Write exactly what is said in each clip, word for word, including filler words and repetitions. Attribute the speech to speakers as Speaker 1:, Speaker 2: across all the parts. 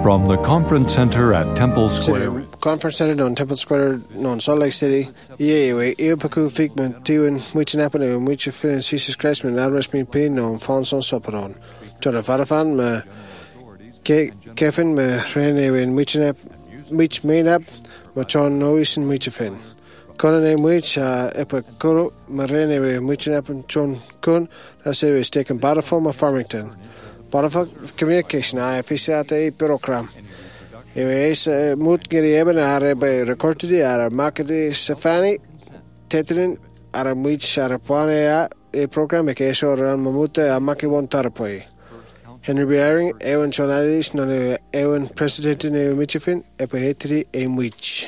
Speaker 1: From the Conference Center at Temple Square.
Speaker 2: Conference Center on Temple Square, no Salt Lake City. Yeah, we Eopaku Figment, Tiwin, which Napan, and which of Fin Jesus Christ, and Albert Mean Pain, on Fonson Soperon. John Farafan, me Kevin, me Rene, and which nap, which made up, but John Nois and which of Fin. Conan name which, uh, Epicuro, Marene, and which nap, and John Kun, as it was taken Barafom of Farmington. Barafak communication, I officiate a program. Anyways, moet jullie hebben naar bij recordie, naar marketing, Stefani, Tetrin, naar moet naar plan ja, het programma que eso ran mamute a maki one tarpoi. Henry Bearing, Ewan journalist, non Ewan president in Michifin, epohetri e muich.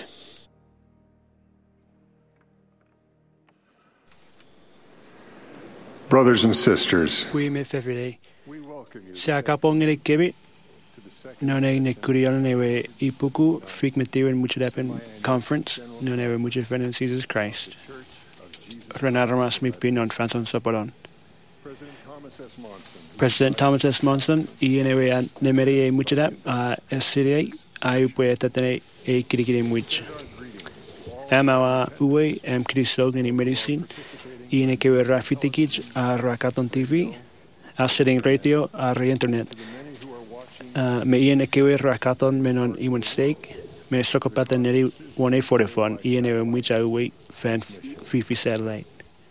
Speaker 3: Brothers and sisters,
Speaker 4: we miss every day. Siakapongere kemi none ne kurione we ipuku figmetiwen muchadepen conference none we muchafen in Jesus Christ. Renaramas mi pin on Phantom Soparon. President Thomas S. Monson iene an nemeri e muchadap a siri ai poetatene e kirikire much. Amawa uwe am krisog ni medicine iene ke rafitikich a rakaton T V. A sitting radio, a re-internet. Uh, me iene kewe rakaton menon iwan steak, me sokopata neri one forty-four, iene mucha uwe fan fifi satellite.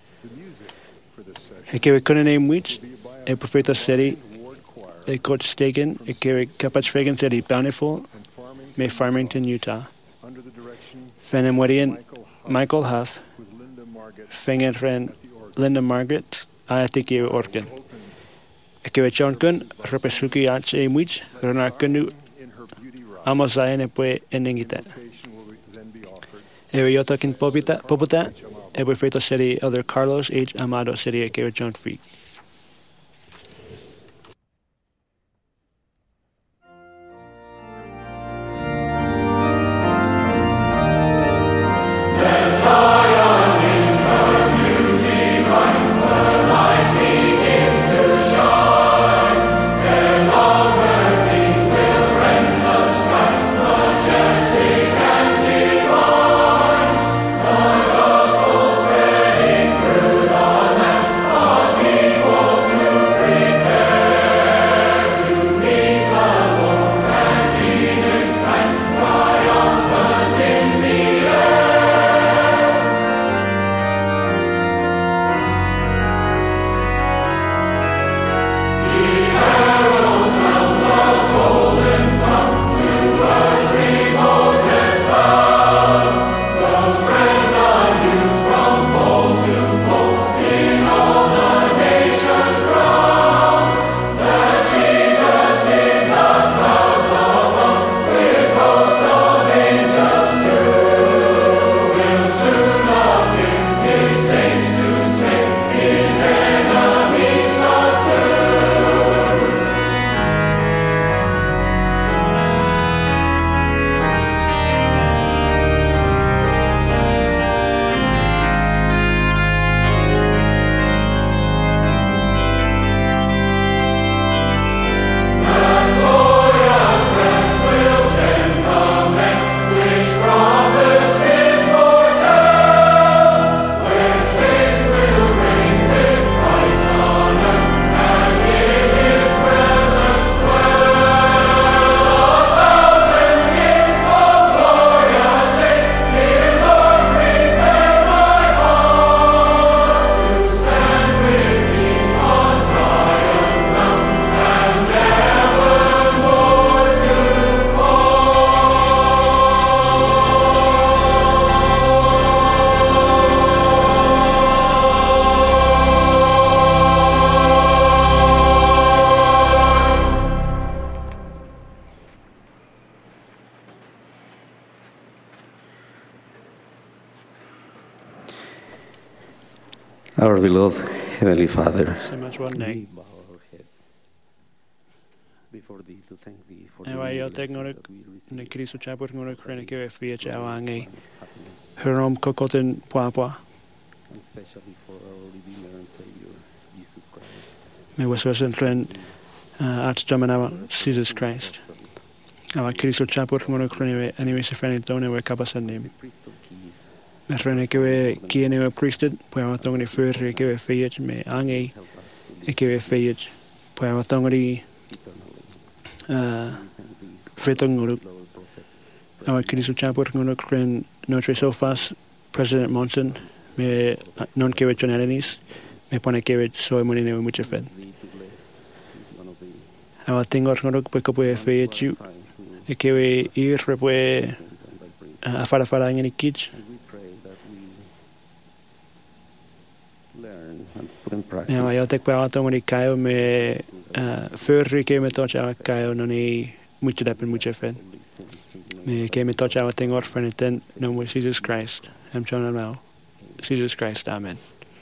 Speaker 4: E kewe konene much, e profeta seri, e coach stegen, e kewe kapach fagan seri bountiful, me Farmington, Utah. Fanem warian Michael Huff, fangen ren Linda Margaret, a tiki organ. Ekewechonken, repesuki h e much, renakenu amazayan e pue eningita. Eweyotakin popita, popota, ebefeto seri other Carlos H. Amado seri ekewechon free.
Speaker 5: Our beloved Heavenly Father,
Speaker 6: before thee to thank thee for
Speaker 4: the many blessings that we receive,
Speaker 6: and especially for our Redeemer and Savior, Jesus Christ.
Speaker 4: Me was was en tren Archdomina Jesus Christ. Awa Cristo chapur mono krone anime se fane tone we kapasanim. Me rene ke we kiene we priested, poi ma tongni furre ke we feyet me angi e ke we feyet. Poi ma tongri uh fretongulu. Awa Cristo chapur mono krone Notre Sofas President Monson me non ke we chonelanis me pone ke we so money ne mucho fed. Awa tingor ngorok pe ko pe feyet you. E ke we ir repue a fara fara ngini kich. Ja, maar ik ben altijd met die kaio me furry ke me tocha kaio no ni mucho dat mucho fen. Me ke me tocha wat ting orfen ten no mo Jesus Christ. Am chona now. Jesus Christ, amen.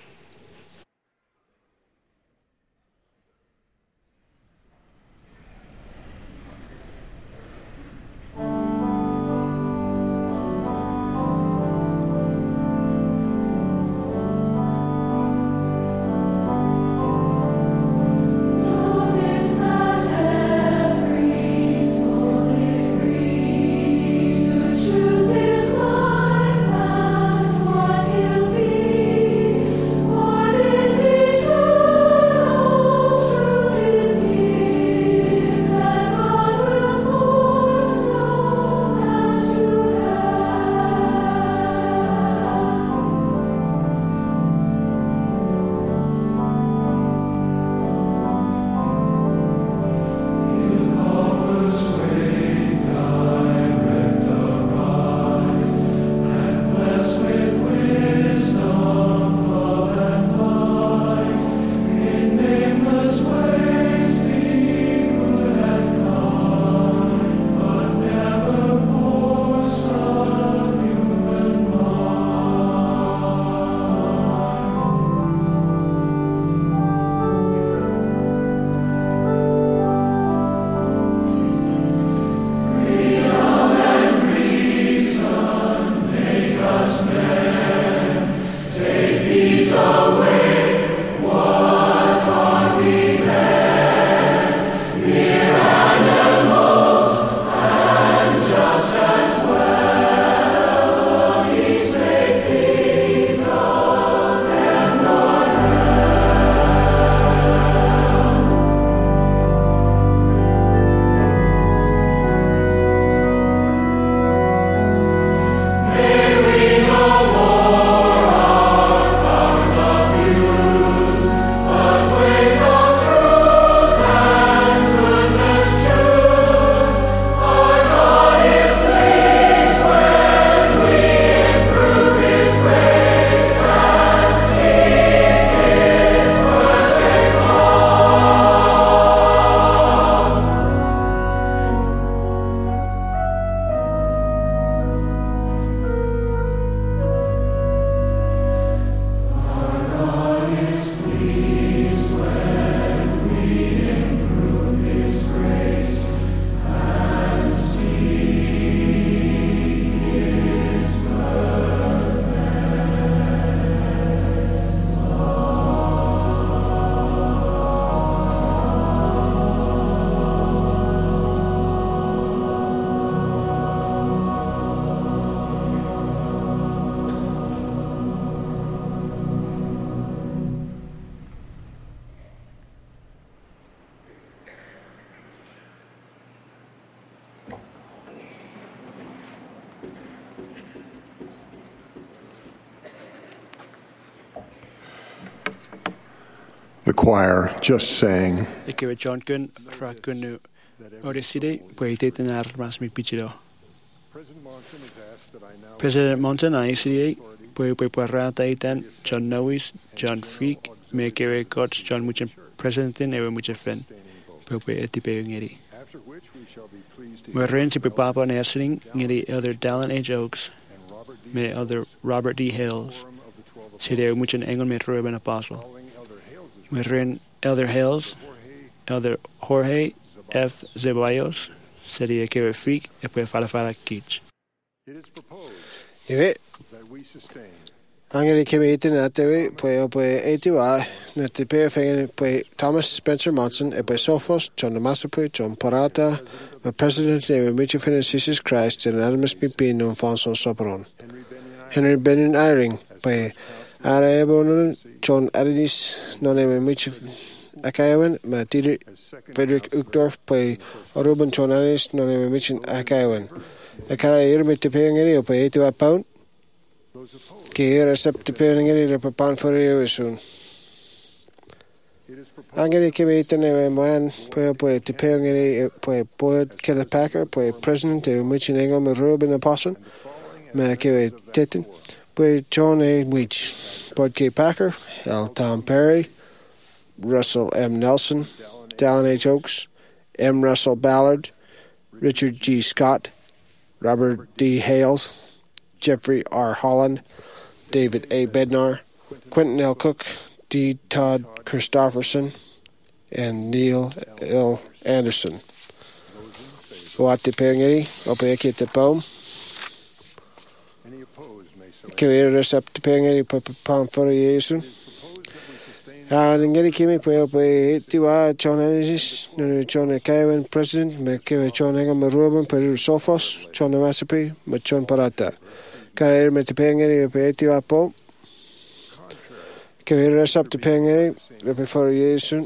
Speaker 3: The choir just sang.
Speaker 4: Ik heb John Gun fra kunu oriside poete tenar mas mi pichido. President Monson I C A poi poi parata itan John Nois John Freak me kewe coach John muchen presidentin ewe muchen fen poi poi etipe ngeri. Me ren si papa nesling ngeri elder Dallin H. Oaks me elder Robert D. Hales. Side muchen engel me Ruben Apostle. Me ren elder Hales, elder Jorge F. Zeballos, seria kewe Freak e poi fala fala kich.
Speaker 2: Ive Angeli kimi itin atewi pwe pwe etiwa na te pe fengen pwe Thomas Spencer Monson e pwe Sophos John Masapwe John Porata the president e Mitchell Jesus Christ and Adamus Pipino Fonson Sopron Henry Benin Iring pwe Arabon John Adidis non e Mitchell Akayawan ma Dieter Frederick Uchtdorf pwe Ruben John Adidis non e Mitchell Akayawan Akaya irme te pe ngeri o pwe etiwa pound Kiera septe pengeri repapan for you soon. Angeli Kimitane man, poe poe te pengeri poe poe Killer Packer, poe president of Michinegam Ruben Apostle, Make Titan, poe John A. Weech, Bud K. Packer, L. Tom Perry, Russell M. Nelson, Dallin H. Oakes, M. Russell Ballard, Richard G. Scott, Robert D. Hales, Jeffrey R. Holland, David A. Bednar, Quentin L. Cook, D. Todd Christofferson, and Neil L. Anderson. Wate pengeri, opeke te pom. Kewere resep te pengeri pam for Yesu. And ngeri kimi po ope tiwa John Ennis, no John Kevin president, me kewe John Engam Ruben Peru Sophos, John Masapi, me John Parata. Kare me te pengeri ope tiwa po. Kewere resep te pengeri ope for Yesu.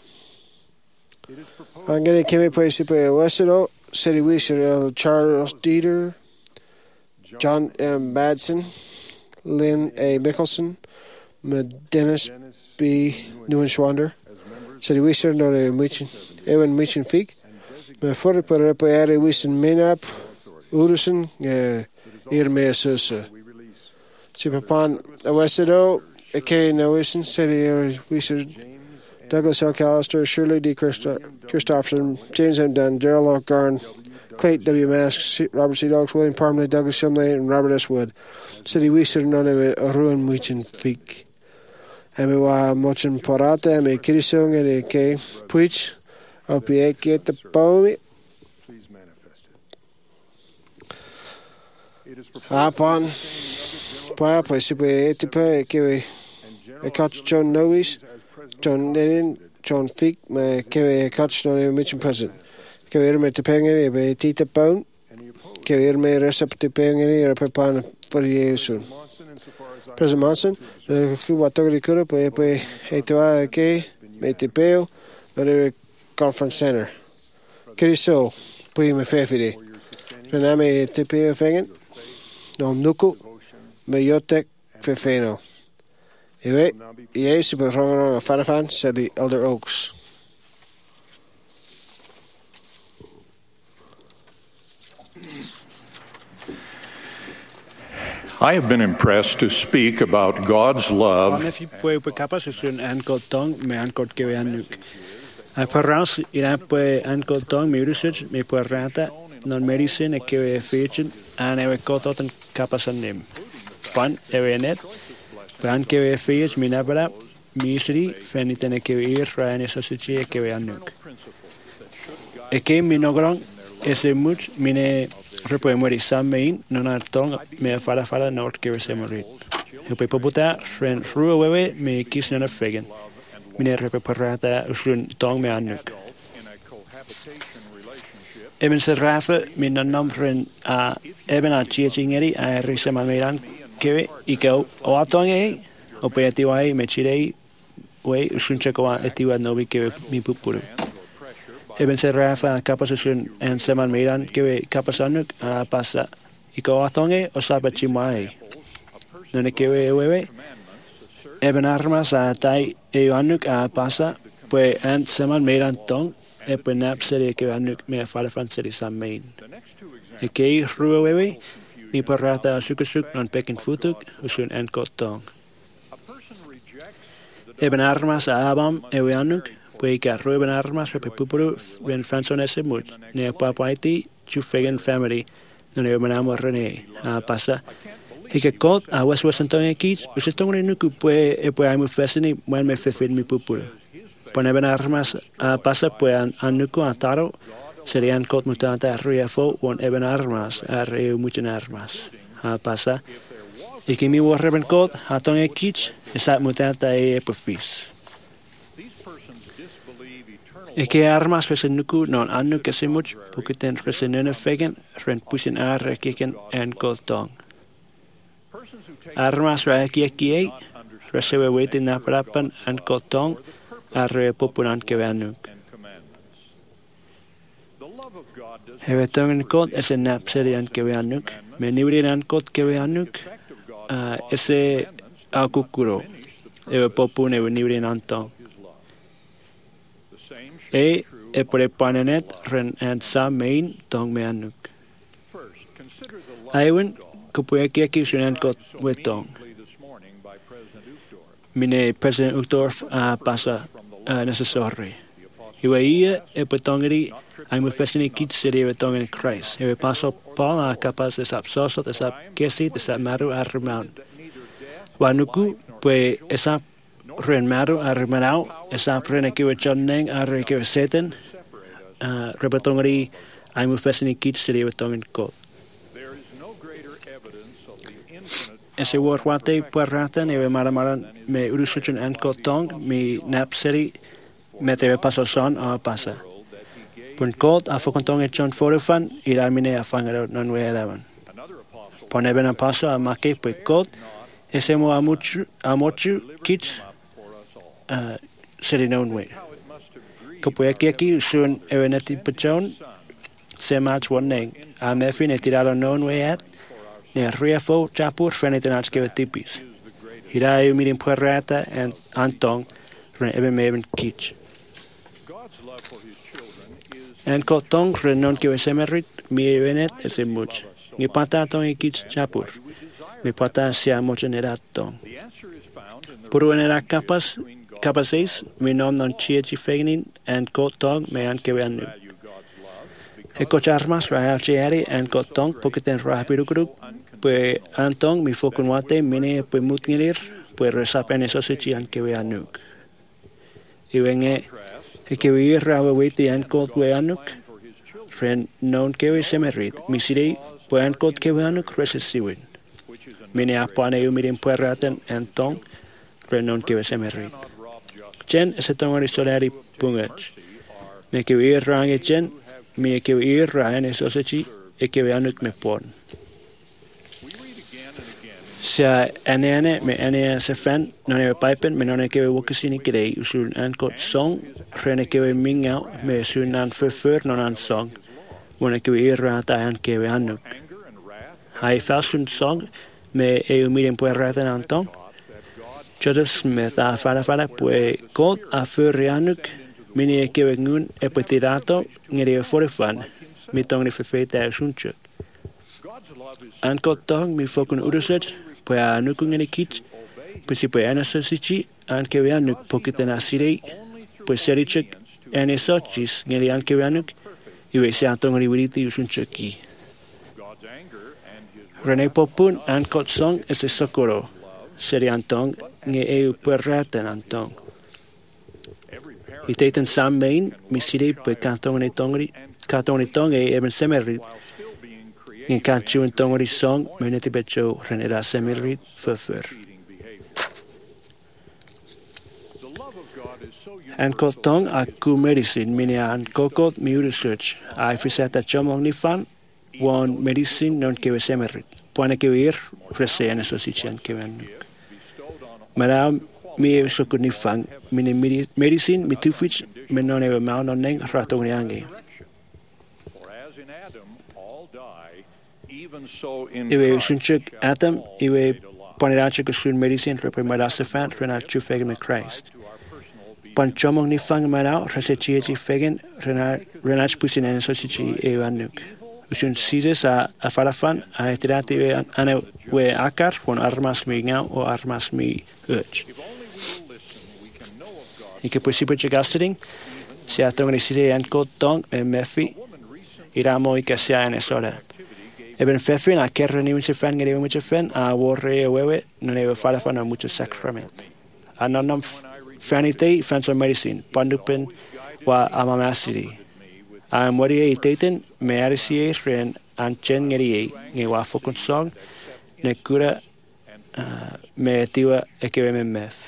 Speaker 2: Angeli kimi po si po Wesero, City Wisher Charles Dieter, John M. Madsen, Lynn A. Mickelson, Dennis B. Neuenschwander, City Wisher no Michin, Ewan Michin Fig, me for per repoere Wisen Minap, Urusen, Irme Susa. Sipapan Wesero, a K. Noisen, City Wisher. Douglas L. Callister, Shirley D. Christopherson, James M. Dunn, Gerald L. Garn, Clayton W. Mask, Robert C. Dogs, William Parmley, Douglas Shumley, and Robert S. Wood. City Weezer, none of it, Ruin Weechin Fik. Emi wa Mochin Porata, Emi Kirisung, and A K. Puich, Opie get the Bowie. Upon Papa, Sipe, Etipe, Kiwi, a catch John Noes. John Lennon, John Fick, my Kewe Catch on Mission President. Kewe me te pengeri, be Tita Pound. Kewe me recipe te pengeri, or Pepan for you soon. President Monson, the Kuwatogri Kura, Poe Etoa K, me te peo, the conference center. Kiriso, Pui me Fefide. Rename te peo fengen, no Nuku, me Yotek Fefeno. Anyway, yes, super wrong on Farafan, said the Elder Oaks.
Speaker 1: I have been impressed to speak about God's love.
Speaker 4: Non medicine e che fecin an e cotot capasanim. Pan evenet. Pan che feies minabra misri fenitene che ir rane society che anuk. E che minogron ese much mine repoemori samein non artong me fala fala nord che se morit. E poi poputa ren ruwe me kisna fegen. Mine repoparata usun tong me anuk. Eben se rafa min namren a eben a chichingeri a risema meran que i que o atonge o peatiwai me chirei we usunche ko etiwa nobi que mi pupuru eben se rafa capacitación en seman meran que capasanuk a pasa i ko atonge o sabachimai none que we we eben armas a tai e anuk a pasa pues en seman meran tong e penap serie que anuk me fala franceri samein e que ruwewe ni parata sukasuk non pekin futuk usun en kotong eben armas a abam e anuk pues que ruben armas pe pupuru ben francese mut ne papaiti chu fegen family non e manamo rene a pasa e que kot a west west antonio kits usitong ne nuku pues e pues amu fesini when me fefin mi pupuru Pone ben armas a pasa pues an anuko ataro serían kot mutanta riefo on eben armas a reu muchen armas a pasa I kimi warreben God, hatong e kich, esat mutata e epifis. E ke armas resen nuku non anu kesimuch, pukiten resen nene fegen, ren pusin are kiken en goltong. Armas ra eki eki e, resewe weti naparapan en goltong, arre popunan kevanuk. Hewe tongen God ese napseri en kevanuk, me niwrin en God kevanuk, ese akukuro, ewe popun ewe niwrin antong. E e por panenet ren en sa main tong me anuk. Aiwen kupueki aki sunan kot wetong. Mine President Uchtdorf a pasa necessary. Iwe ia e potongeri ai mu fesini kit seri wetong in Christ. Iwe paso Paul a capas es absosot es ab kesi es ab maru arman. Wanuku pues esa ren maru armanau esa prene kiwe chonneng arre kiwe seten rebetongeri ai mu fesini kit seri wetong in kot. Ese warwate puerratan ewe maramaran me urusuchun en kotong mi napseri me teve paso son a pasa. Pun kot a fokontong e chon forufan ira mine a fangaro non we eleven. Pon eben a paso a make pues kot ese mo amuchu amochu kit uh, seri non we. Kopue ki aki usun ewe neti pachon se match one neng a mefin e tirado non we at ne riefo chapur feniten atskeve tipis. Hira eu mirin puerrata en antong ren ebe meven kich. En kotong ren non keve semerit mi evenet ese much. Ni patatong e kich chapur. Mi pata sia mocheneratong. Puru enera capas capaseis mi nom non chiechi feinin en kotong me an keve anu. E kocharmas ra alchieri en kotong poketen rapirukuru pues antong mi fokun wate mine pues mutngirir pues resapen eso sichi an kewe anuk. Iwenge e kewe rawe weti an kot we anuk ren non kewe semerit misiri pues an kot kewe anuk resesiwin. Mine apane umirin pues raten antong ren non kewe semerit. Chen ese tongori solari pungach. Me kewe range chen mi kewe raen eso sichi e kewe anuk me pon. Sia ane ane me ane se fan non e pipen me non e kewe wokasini kidei usul an kot song rene kewe mingau me usul an furfur non an song wone kewe irata an kewe anuk. Hai falsun song me e umiren pue rata antong. Joseph Smith a fara fara pue kot a furri anuk mini e kewe ngun e pue tirato ngeri e forifan mi tong ni fefeita e sunchuk. An kot tong mi fokun urusach pues a nukung en kich, pues si pues ana sosichi, an que veanuk pokiten asirei, pues serichek en esochis, ngeli an que veanuk, y ve se antong ribriti usuncheki. Rene popun an kot song es socorro, seri antong, nge eu puerraten antong. Y teiten sam main, mi sirei pues kantong en tongri, kantong en tong e eben semerit, in kanchu en tongori song meneti becho renera semirit furfur. En kotong a ku medicine mini an kokot mi research a fisata chomong ni fan won medicine non kewe semerit. Puane kewe ir rese en eso sichian kewen. Mara mi sokut ni fan mini medicine mi tufich menon ewe mau non neng ratong ni ange. Iwe sunchuk atom, iwe ponirachuk usun medicine repe marasafan renal chufegen me Christ. Pon chomong ni fang marao rase chiechi fegen renach pusin en sosichi e anuk. Usun sizes a afarafan a etirati we ane we akar pon armas mi ngau o armas mi urch. Ike pusipo chegastering, se atong ni sire en kotong e mefi iramo ike sia en esora. Eben fefin a kerre ni mucho fan ngeri mucho fan a warre wewe no ne fala fan a mucho sacrament. A non fanite fans of medicine pandupen wa amamasiri. A mori e teten me arisi ren an chen ngeri nge wa fokon song ne cura uh, me tiwa e kewe me meth.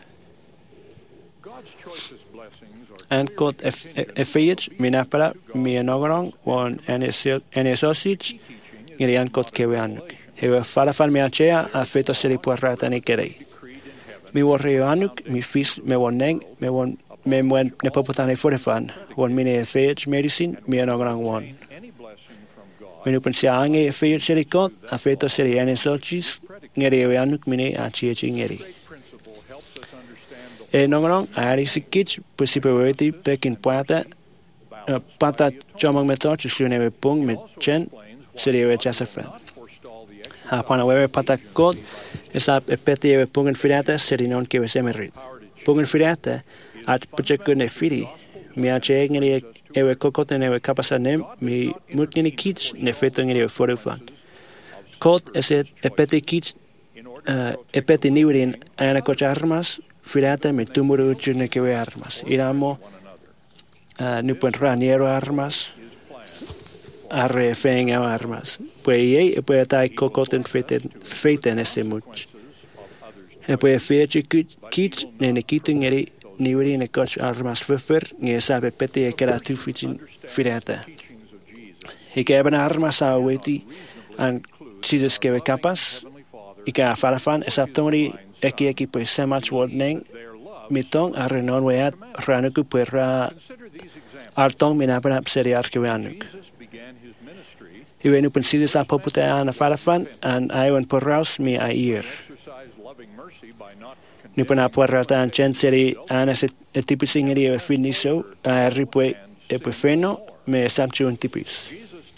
Speaker 4: En kot e fiets mi napara mi enogorong wan en sausage ngiri an kot kewe anuk. Hewe farafan mi achea a feto seri puarrata ni kerei. Mi warre anuk mi fis me wan neng me wan me wan ne popotane forefan wan mine e fiets medicine mi enogorong wan. Minu pensia ange e fiets seri kot a feto seri en sausage ngiri ewe anuk mine a chiechi ngiri. E nongorong ari sikich pusipeweti pekin puata pata chomong meto chusune we pung met chen seri we chasafran. Ha pana wewe pata kot esap epeti ewe pungen firata seri non kewe semerit. Pungen firata at puchekune firi mi ache ngeli ewe kokoten ewe kapasanem mi mutngini kich ne feto ngeli ewe forufan. Kot eset epeti kich epeti niurin ana kocha armas firata me tumuru uchune kewe armas. Iramo uh, nupuen raniero armas arre fenga armas. Pue ye e pue tai kokoten feten feten ese much. E pue feche kich ne ne kitungeri niuri ne koch armas fufer nge sabe peti e kera tu fichin firata. Ike eben armas a weti an Jesus kewe kapas ika farafan esaptongri eki eki pues semach wodneng mitong arre non weat ranuku puera artong minapanap seri arkewe anuk. Iwe nu pensidis a popute ana farafan an aiwan porraus mi a ir. Nu pena porrata an chen seri ana se tipusingeri e finiso a ripue e pefeno me samchu un tipis.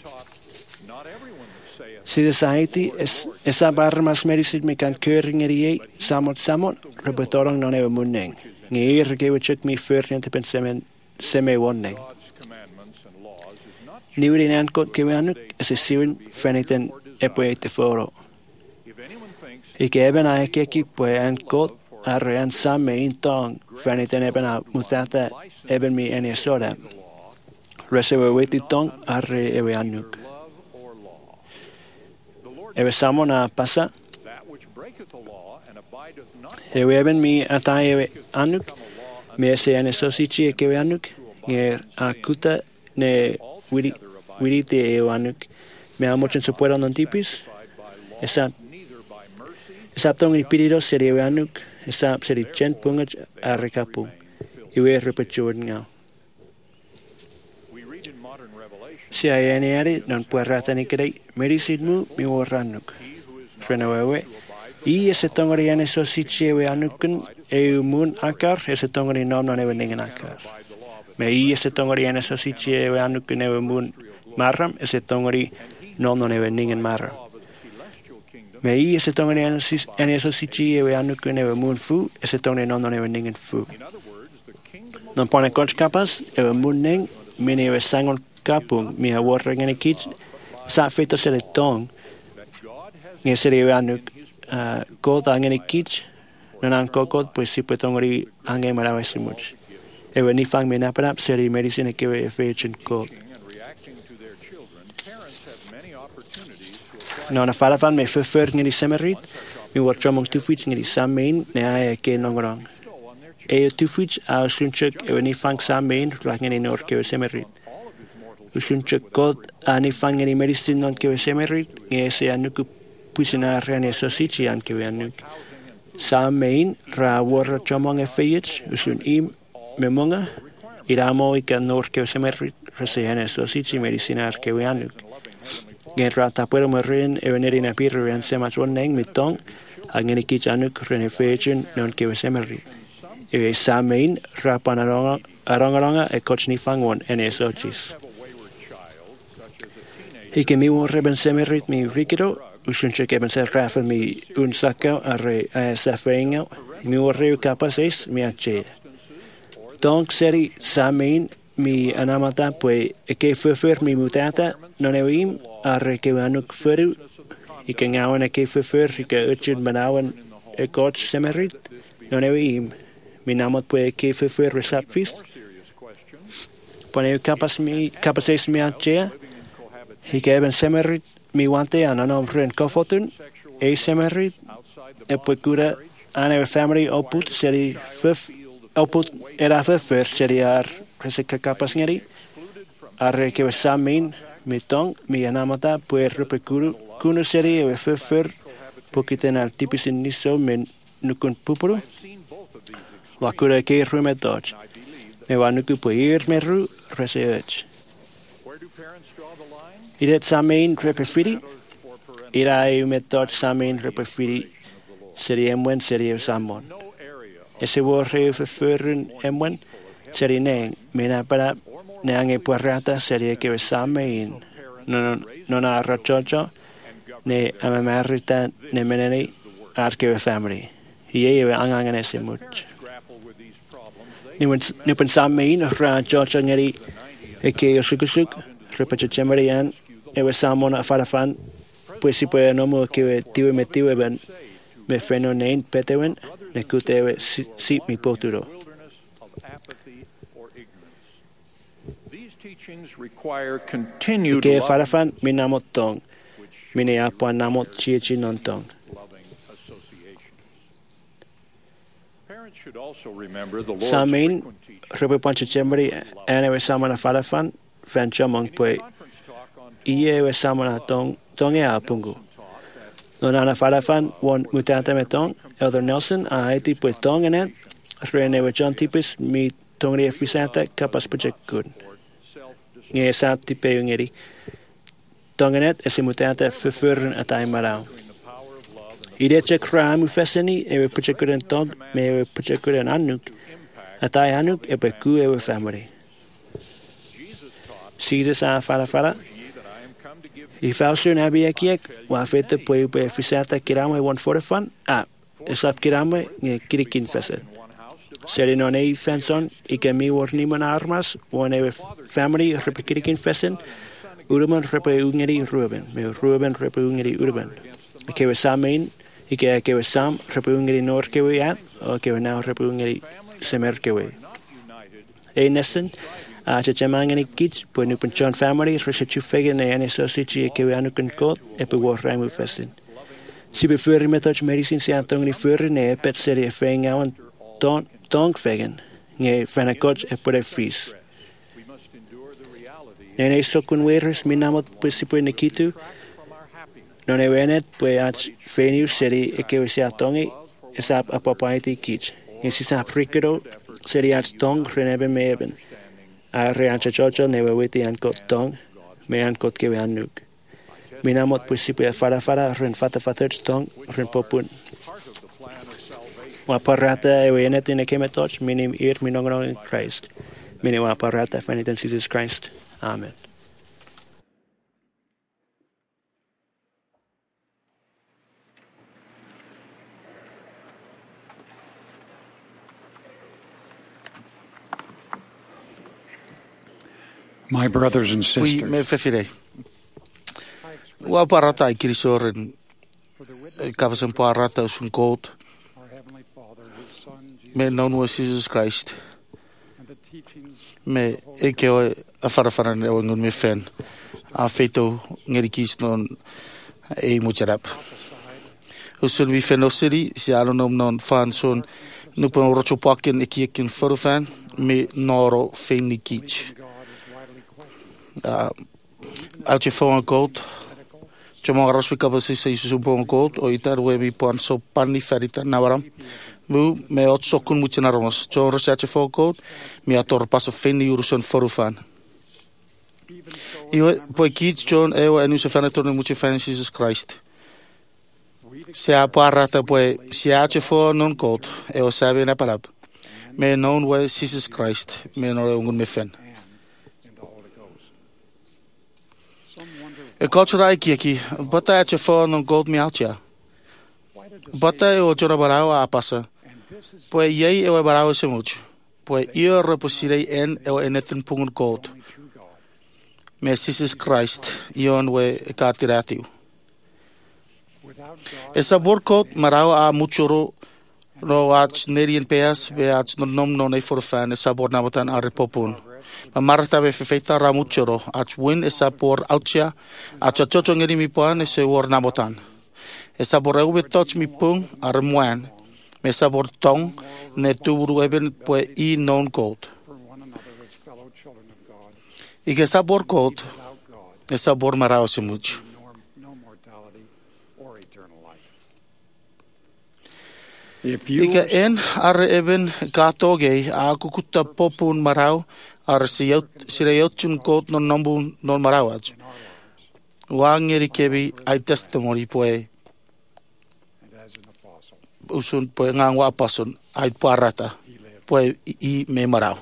Speaker 4: Si de saiti es esa barmas medicine me kan keuringeri samot samot repetorong non ewe munneng. Ngeir gewe chuk mi furnian te pensemen seme wonneng. Niurin ankot kewe anuk es siwin feniten epoe te foro. Ike eben a ekeki poe ankot arre an samme intong feniten eben a mutata eben mi ene soda. Resewe weti tong arre ewe anuk. Ewe samon a pasa. Ewe eben mi atai ewe anuk. Me ese ane sosichi e kewe anuk. Nge a kuta ne wiri, wiri te ewe anuk. Me a mochen su puedo non tipis. Esa esa tong ni pirido seri ewe anuk. Esa seri chen pungaj a rekapu. Iwe repechuad ngau. Si ai ane ari non puerrata ni kerei merisid mu mi warranuk. Frena wewe. I ese tongori ane sosichi ewe anukun e mun akar ese tongori nom non ewe ningen akar. Me i ese tongori ane sosichi ewe anukun ewe mun marram ese tongori nom non ewe ningen marram. Me i ese tongori ane sosichi ewe anukun ewe mun fu ese tongori nom non ewe ningen fu. Non pone koch kapas ewe mun ning mini ewe sangon kapung mi a warra ngene kich sa feto sele tong nge sere ewe anuk Uh, kot angene kich nanan kokot pues si petongori ange marawe simuch ewe ni fang me napanap seri medicine kewe efechen kot no na farafan me fefer ngeni semerit mi war chomong tufich ngeni samein ne ae ke nongorong e tufich a slunchek ewe ni fang samein lak ngeni nor kewe semerit uslunchek kot ani fang ngeni medicine non kewe semerit nge se anuku pusina rene sosichi an kewe anuk. Sa mein ra warra chomong e feyich usun im memonga iramo ika nor kewe semerit rase sosichi medicinar kewe anuk. Gen ra tapuero merin e veneri na pirro en semach wonneng mitong angeni kich anuk rene feyichin non kewe semerit. E sa mein ra panaronga arongaronga e kochni fangwon ene sochis. Ike mi warre ben semerit mi rikido usunchek eben se rafa mi un sacco arre a safenga mi warre capaces mi ache. Donc seri samin mi anamata pue e ke fufer mi mutata non eim arre ke anuk feru i ke ngawan e ke fufer i ke uchin manawan e coach semerit non eim mi namot pue ke fufer resapfis pone capas mi capaces mi ache i ke eben semerit mi wante an anom ren kofotun e semerit e poi cura ane family oput seri fif oput era fifir seri ar rese kakapas ngeri ar ke samin mitong mi anamata poi repekuru kuno seri e fifir pokiten tipisin niso men nukun pupuru wakura ke rume dodge me wanuku poir meru research idet samin repefiri irai me dodge samin repefiri seri emwen seri samon ese worre fefurun emwen seri neng mena para neange puerrata seri ke samin non non a rachocho ne amamarita ne meneni arke family ie angangane se much ni ni pensamin ra chocho ngeri e ke yosukusuk repacha chemerian e we samon a farafan pues si puede no mo que tiwe metiwe ben me feno nein petewen ne kutewe si mi poturo.
Speaker 1: These teachings require continued
Speaker 4: ke farafan minamot tong mine apo namot chichi non tong.
Speaker 1: Parents should also remember the Lord's
Speaker 4: Samin
Speaker 1: frequent teaching.
Speaker 4: rebe pancha chemeri ane we samana farafan fan chamong pue iye we samana tong tong e apungu. Non ana farafan won mutata metong Elder Nelson a iti pue tong enet rene we John tipis mi tong re fisata kapas puje kun. Nge sa tipe ngeri tong enet ese mutata fefurun atai marau. Ide che kram feseni e we puje kun tong me we puje kun anuk atai anuk e pe ku e we family. Jesus a fara fara I faustu na bi akiek wa fete pue pe fisata kirama one forty fan a esap kirama nge kirikin fese seri non e fanson ike mi warni man armas one e family repe kirikin fesen uruman repe ungeri ruben me ruben repe ungeri urban ke we samin ike ke we sam repe ungeri nor ke we at o ke we now repe ungeri semer ke we e nesten a che chamangani kids po nu pension family rese chu fegen e ane society ke we anu kan kot e pe war raimu fesin si be fyrir metoch medicine si antongni fyrir ne pet serie feng awan don dong fegen nge fena coach e por fis ne ne so kun weres minamot principio nekitu non e wenet pues ach feniu serie e ke we si atongi esap apapaiti kids e si sa prikido serie ach tong renebe meben a reancha chocho newe witi an kot tong me an kot ke we anuk minamot principio fara fara ren fata fata tong ren popun wa parata e we net in ke metoch minim ir minongro in Christ minim wa parata fanitem Jesus Christ amen.
Speaker 7: My brothers and
Speaker 8: Oui,
Speaker 7: sisters,
Speaker 8: me fefire. Wa parata i kirisoren. Kapasan parata usun kot. Me non was Jesus Christ. Me eke o a farafara ne o ngun me fen. A feito ngeri kis non e mucharap. Usun mi fen osiri si alonom non fan son nupon rocho pakken ekiekin forofan me noro fen nikich. Uh, out je phone gold. Tomorrow we cover say say so bon gold o itar we mi pon so pani ferita nawaram. Mu me ot sokun mucha naramos. John research for gold. Mi ator paso fini uruson forufan. Io poi kids John e o enu se fanator mucha fan Jesus Christ. Se a parata poi si a che for non gold e o sabe na palab. Me non we Jesus Christ. Me no un me fan. E cultura iki bata che fo non gold mi altia. Bata o jora barao a pasa. Pues yei e barao se mucho. Pues io reposirei en e enetin pungun gold. Me Jesus Christ ion we katiratiu. Esa borkot marao a muchoro no ach nerien peas be ach no nom no nei for fan esa bornabatan a repopun. Ma marta be feita ramuchoro ach win esa por aucha ach chocho ngeri mi poan ese war nabotan E sabor eu be touch mi pung ar muan. Me sabor tong ne tuburu eben poe I non gold. I ke sabor gold. E sabor marao se much. Ika en ar eben gatoge a kukuta popun marau ar sirayotun kot non nombun non marawaj. Wangeri kebi ai testimony poe usun poe ngangwa apasun ai parata poe I me marau.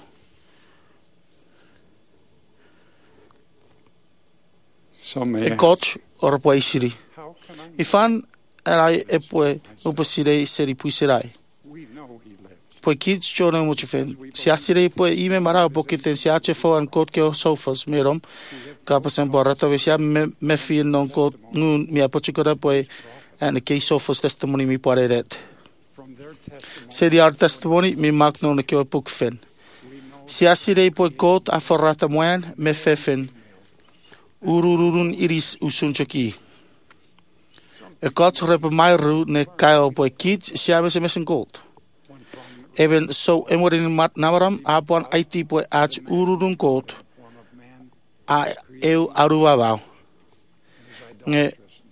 Speaker 8: E coach or poe siri. Ifan Erai e poe upasirei seri puiserai. Poe kids chona mucho fen. Si asirei poe I me marau porque ten si ache fo an kot ke o sofas merom. Kapasen borata we sia me me fi non kot nun mi apochikora poe and ke sofas testimony mi pare ret. Seri ar testimony mi mak non ke o puk fen. Si asirei poe kot a forrata moen me fefen. Urururun iris usun choki. E God repa mai ru ne kaio poe kids siame se mesen gold. Even so emorin mat namaram apuan aiti poe ach ururun gold a eu arua vau. Nge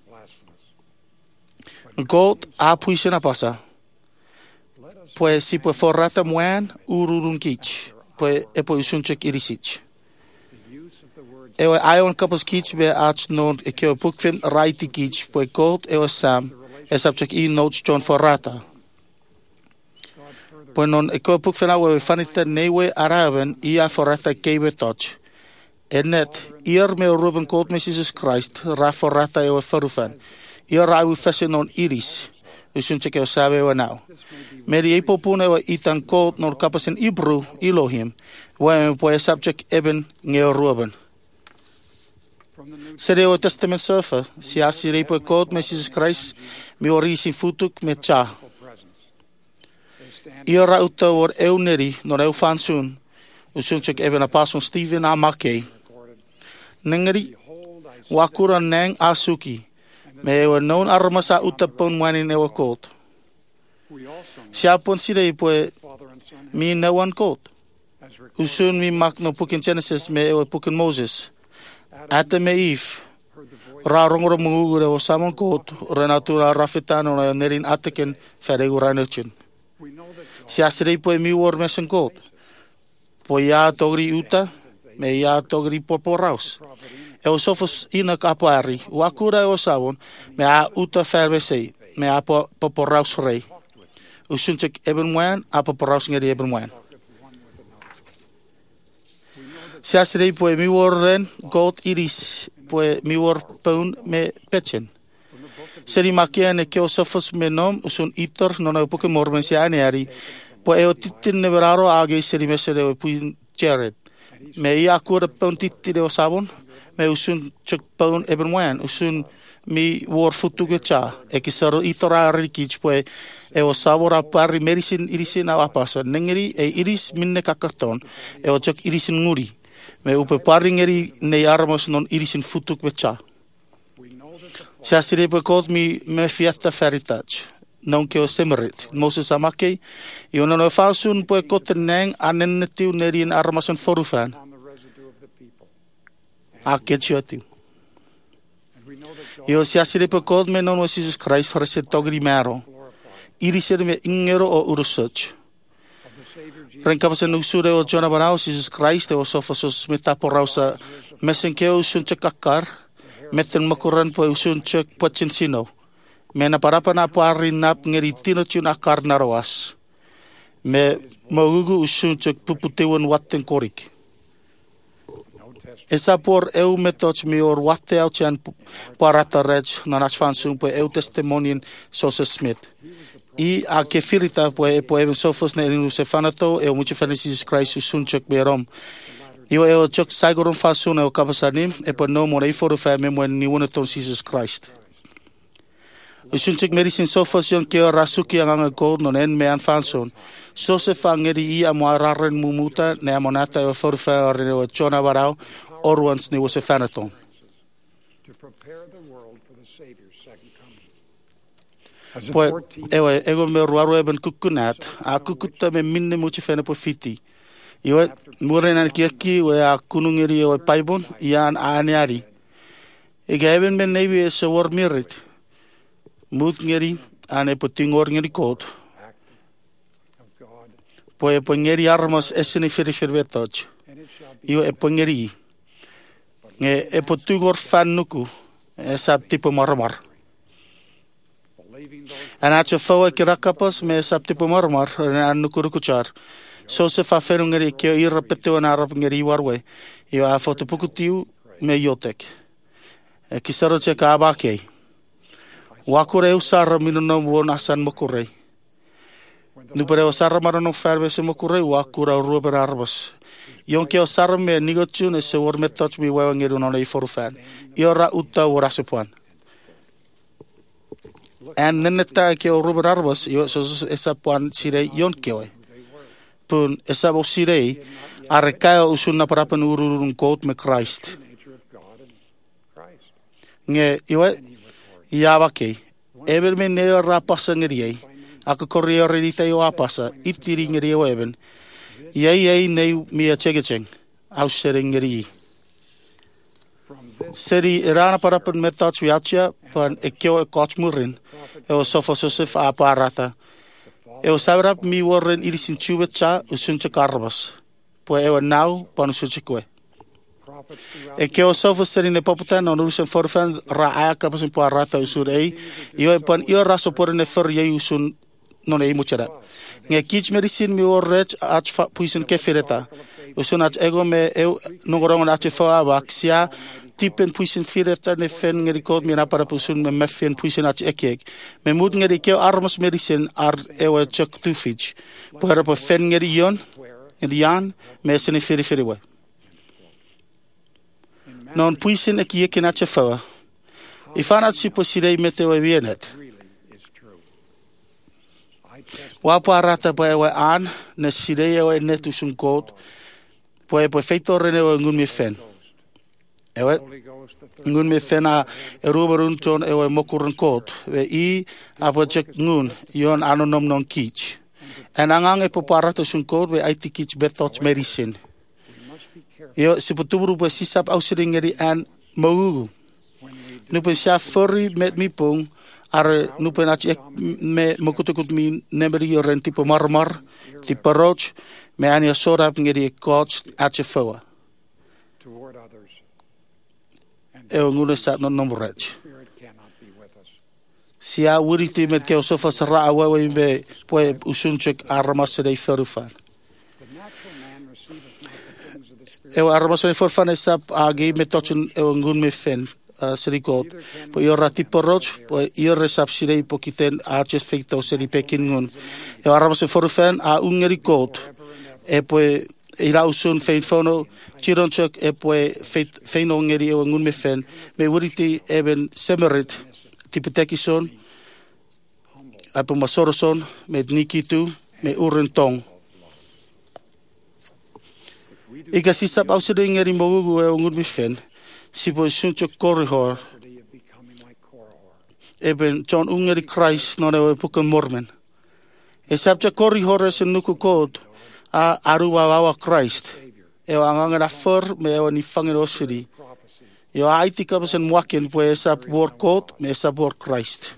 Speaker 8: gold a puisena pasa. Poe si poe forrata moen ururun kich. Poe e poe usunchek irisich. Ewe aion kapos kich be ach non e keo pukfen raiti kich poe gold ewe sam e subject I notes John forrata. Poe non e keo pukfen awe fanita newe araven I a forrata keibe toch. E net ier me Ruben gold me Jesus Christ ra forrata ewe farufan. Ier rau fese non iris. Usun cheke o sabe ewe nau. Meri e popun ewe itan gold non kapos in Hebrew Elohim. Weme poe subject eben ngeo Ruben. Sere o testament surfer, si asi reipo God me Jesus Christ, mi orisi futuk me cha. Ia rauta or eu neri, no eu fansun, usunchuk even a pason Stephen a make. Nengeri, wakura neng asuki, me ewa non armasa utapon wanin ewa God. Siapon si reipo mi no one God. Usun mi mak no pukin Genesis me ewa pukin Moses. Ata me if ra rongora mungugure o samon kot renatura rafetano na nerin ateken fere uranochin. Si asrei poe mi war mesen kot. Po ya togri uta me ya togri poporaus. E o sofos ina kapuari wakura o savon me a uta ferbesei me a poporaus rei. Usunchek eben wan a poporaus ngeri eben wan. Si asrei poe mi war ren god iris poe mi war pun me pechen. Seri makia ne keo sofos me nom usun itor non au poke mormen si aneari poe eo titin ne veraro age seri mesere o pui Jared. Me ia kura pun titire o sabon me usun chuk pun eben wan usun mi war futu gecha e ki saro itora rikich poe e o sabora pari medicine irisin a apasa nengeri e iris minne kakaton e o chuk irisin nguri. Me upe paringeri nei armos non irisin futuk becha. Si asire pe God mi me fiesta feritach. Non ke o semerit. Moses amake. I ono no fasun po e kote neng anennetiu nerin armason forufan. A ketiotiu. I o si asire pe God me non o Jesus Christ rese togri mero. Irisir me ingero o urusuch. Renkapasen usure o Jona Barao, Jesus Christ, e o sofosos metaporausa mesenkeo usunche kakar, meten makuran po usunche pochinsino. Mena parapa na po arinap ngeri tino tune akar narawas. Me maugu usunche puputewan watten korik. Esa por eu metoch mi or watte au chan parata rej nanas fansung po eu testimonien Sosa Smith. I a ke firita poe poe even sofos ne inu se fanato e o mucho Jesus Christ usunchek berom. Iwa e o chok saigoron fasun e o kapasanim e po no mo nei for fa me mo ni wona ton Jesus Christ. Usunchek medicine sofos yon ke rasuki ang gold non en me an fanson. So se fangeri I amo araren mumuta ne amonata e o for fa re o Jona Barao or once ni was a fanaton.
Speaker 7: To prepare the world for the Savior's second coming.
Speaker 8: Poe, ewe, ego me ruaru eben kukunat, a kukuta me minne muchi fene po fiti. Iwe, mure na kiaki, we a kunungiri ewe paibon, ian a aneari. Ega eben me nevi e se war mirit. Mut ngeri, ane po tingor ngeri kot. Poe po ngeri armas esini firi firi betoj. Iwe e po ngeri. Nge e po tugor fan nuku, e sa tipo marmar. Ana cha fawa ki rakapas me sa tipo marmar, an nuku rukuchar. So se fa feru ngeri ke i repete na rap ngeri warwe. Iwe a foto pukutiu me yotek. E kisaro che ka abake. Wakure usara minuno won asan mokure. Nupere usara marano ferbe se mokure wakura ruber arbas. Yon ke usara me nigotune se wor metach mi wewa ngeru no nei forfan. Iora utta warasepuan. En neneta ke ruber arbas yo so esa puan sire yon kewe. Pun esa bo sire areka usuna para penurun quote me Christ. Nge iwe Iawake, ever me neo rapasa ngeriei, ako koreo renita yo apasa, itiri ngerio even, yei yei nei mia chegecheng, au sering ngeri. Seri irana parapan metach viachia, pan ekeo e kochmurin, eo sofa sosif aparata, eo sabrap mi warren irisin chubecha, usuncha karbas, po eo nau, pan usunchikwe. E ke o sofa seri ne paputan on usen forfan ra aka pasin po rata usur ei io pan io raso por ne fer ye usun non ei muchara nge kich medicine mi or rech ach fa puisen ke fereta usun ach ego me eu no gorong ach fa vaxia tipen puisen fereta ne fen nge record mi na para pusun me me fen puisen ach ekek me mut nge ke armas medicine ar ewe chak tu fich por po fen nge yon nge yan me sene feri feri we non puisen ek ye kena chefawa. Ifana si posirei mete we bienet. Wa parata pa we an ne sirei we netu sun code. Poe po feito rene we ngun mi fen. Ewe ngun mi fena e ruberun ton e we mokurun code. We I apo check ngun yon anonom non kich. En angang e po parata sun code we aiti kich bethot medicine. Yo se potubru po sisap ausringeri an maugu. Nupen sia furry met mi pung ar nupen ach ek me mokutukut mi nemeri yo ren tipo marmar tipo roach me ani sora ngeri coach ach fawa. E ngune sat no nombrech. Sia wuriti met ke sofa sara awe be po usunchek armasere ferufan. Eu armas en forfane sap agi metochen eu ngun me fen serikot po io ratipo roch po io resap sirei pokiten a ches feito seri pekin ngun eu armas en forfan a ungerikot e po ira usun fein fono chironchok e po fein ongeri eu ngun me fen me wuriti even semerit tipetekison apo masoroson me nikitu me urentong. Ika si sap au sere ngeri mogugu e ngun mi fen, si po suncho korihor. Eben John ungeri Christ non e puka mormen. E sapcha korihor e se nuku kod a aruwa wawa Christ. E wa angangera for me e ni fangen osiri. E wa aiti kapasen mwaken po e sap war kod me e sap war Christ.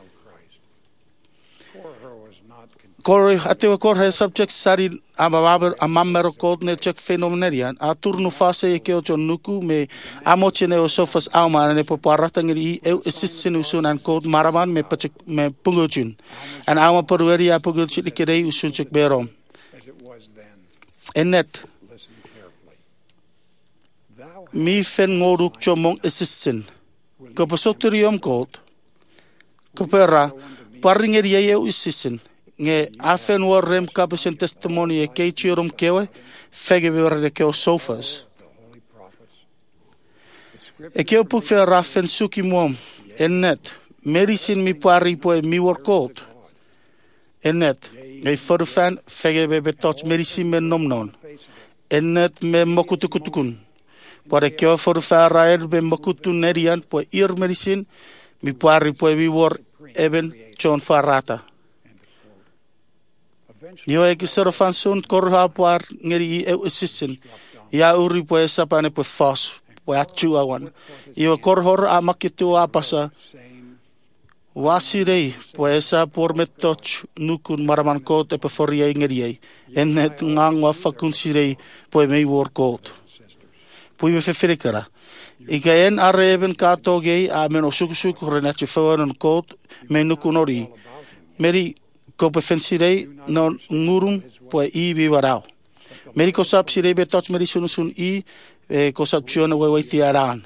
Speaker 8: Kore atewa kor he subject sari amababer amamero kod ne check phenomenerian a turno fase e ke o nuku me amochene o sofas alma ne poparata ngiri e assistin usun an kod maraman me pachek me pungochun an alma porueri a pungochit ikere usun check berom enet mi fen ngoruk chomong assistin ko pasoterium kod ko pera paringeri e assistin nge afen war rem kapesen testimony e keichirum kewe fege de keo sofas e keo puk fe rafen suki mom enet medicine mi pari po mi workout enet e for fan fege be touch medicine men nom non enet me mokutukutukun por keo for fa raer be mokutun nerian po ir medicine mi pari po vi wor Eben John Farata. Yo e ki sara fansun korha par ngeri e usisin. Ya uri po esa pane po fos po atu awan. Yo korhor a makitu a pasa. Wasirei po esa por metoch nukun maraman kot e po foria ngeri e. Enet ngang wa fakun sirei po me wor kot. Po me fefirikara. Ika en areben kato gei a men osukusuk renatje fawon kot me nukunori. Meri ko pe fensirei no ngurum po i bi warao. Meri ko sap sirei be touch meri sunu sun i e ko sap chiona we we tiaran.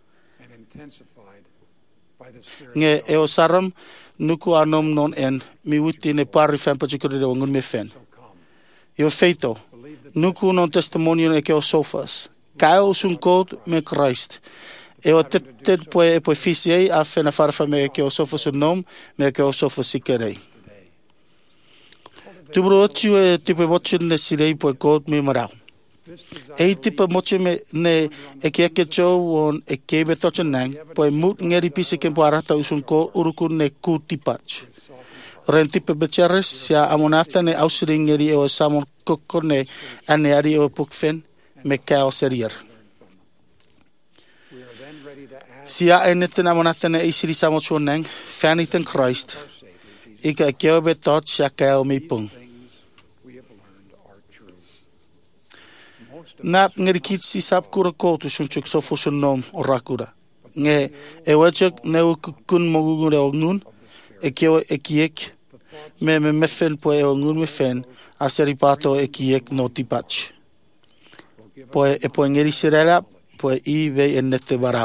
Speaker 8: Nge e o saram nuku anom non en mi wuti ne pari fan particular de ngun me fen. Yo feito nuku non testimonio ne ke o sofas. Kao sun code me Christ. E o tet tet po e po fisiei a fena farfa me ke o sofas nom me ke o sofas sikerei. Tubro tiu e tipo watchin ne sirei po code me marau. E tipo moche me ne e ke ke cho on e ke me tochen nang po mut ngeri pisi ke po arata usun ko urukun ne kutipach. Renti pe bechares sia amonata ne ausring ngeri e o samon kokone ane ari o pukfen me kao serier. Sia eneten amonata ne isiri samochon nang faniten Christ. Ika keo be tot sia kao me pung. Nap ngeri kitsi sap kura kotu sunchuk sofo sun nom o rakura. Nge e wachak ne u kun mogugure o ngun e keo e kiek me me mefen po e o ngun me fen a seripato e kiek no tipach. Po e po ngeri sirela po e i ve en nete barau.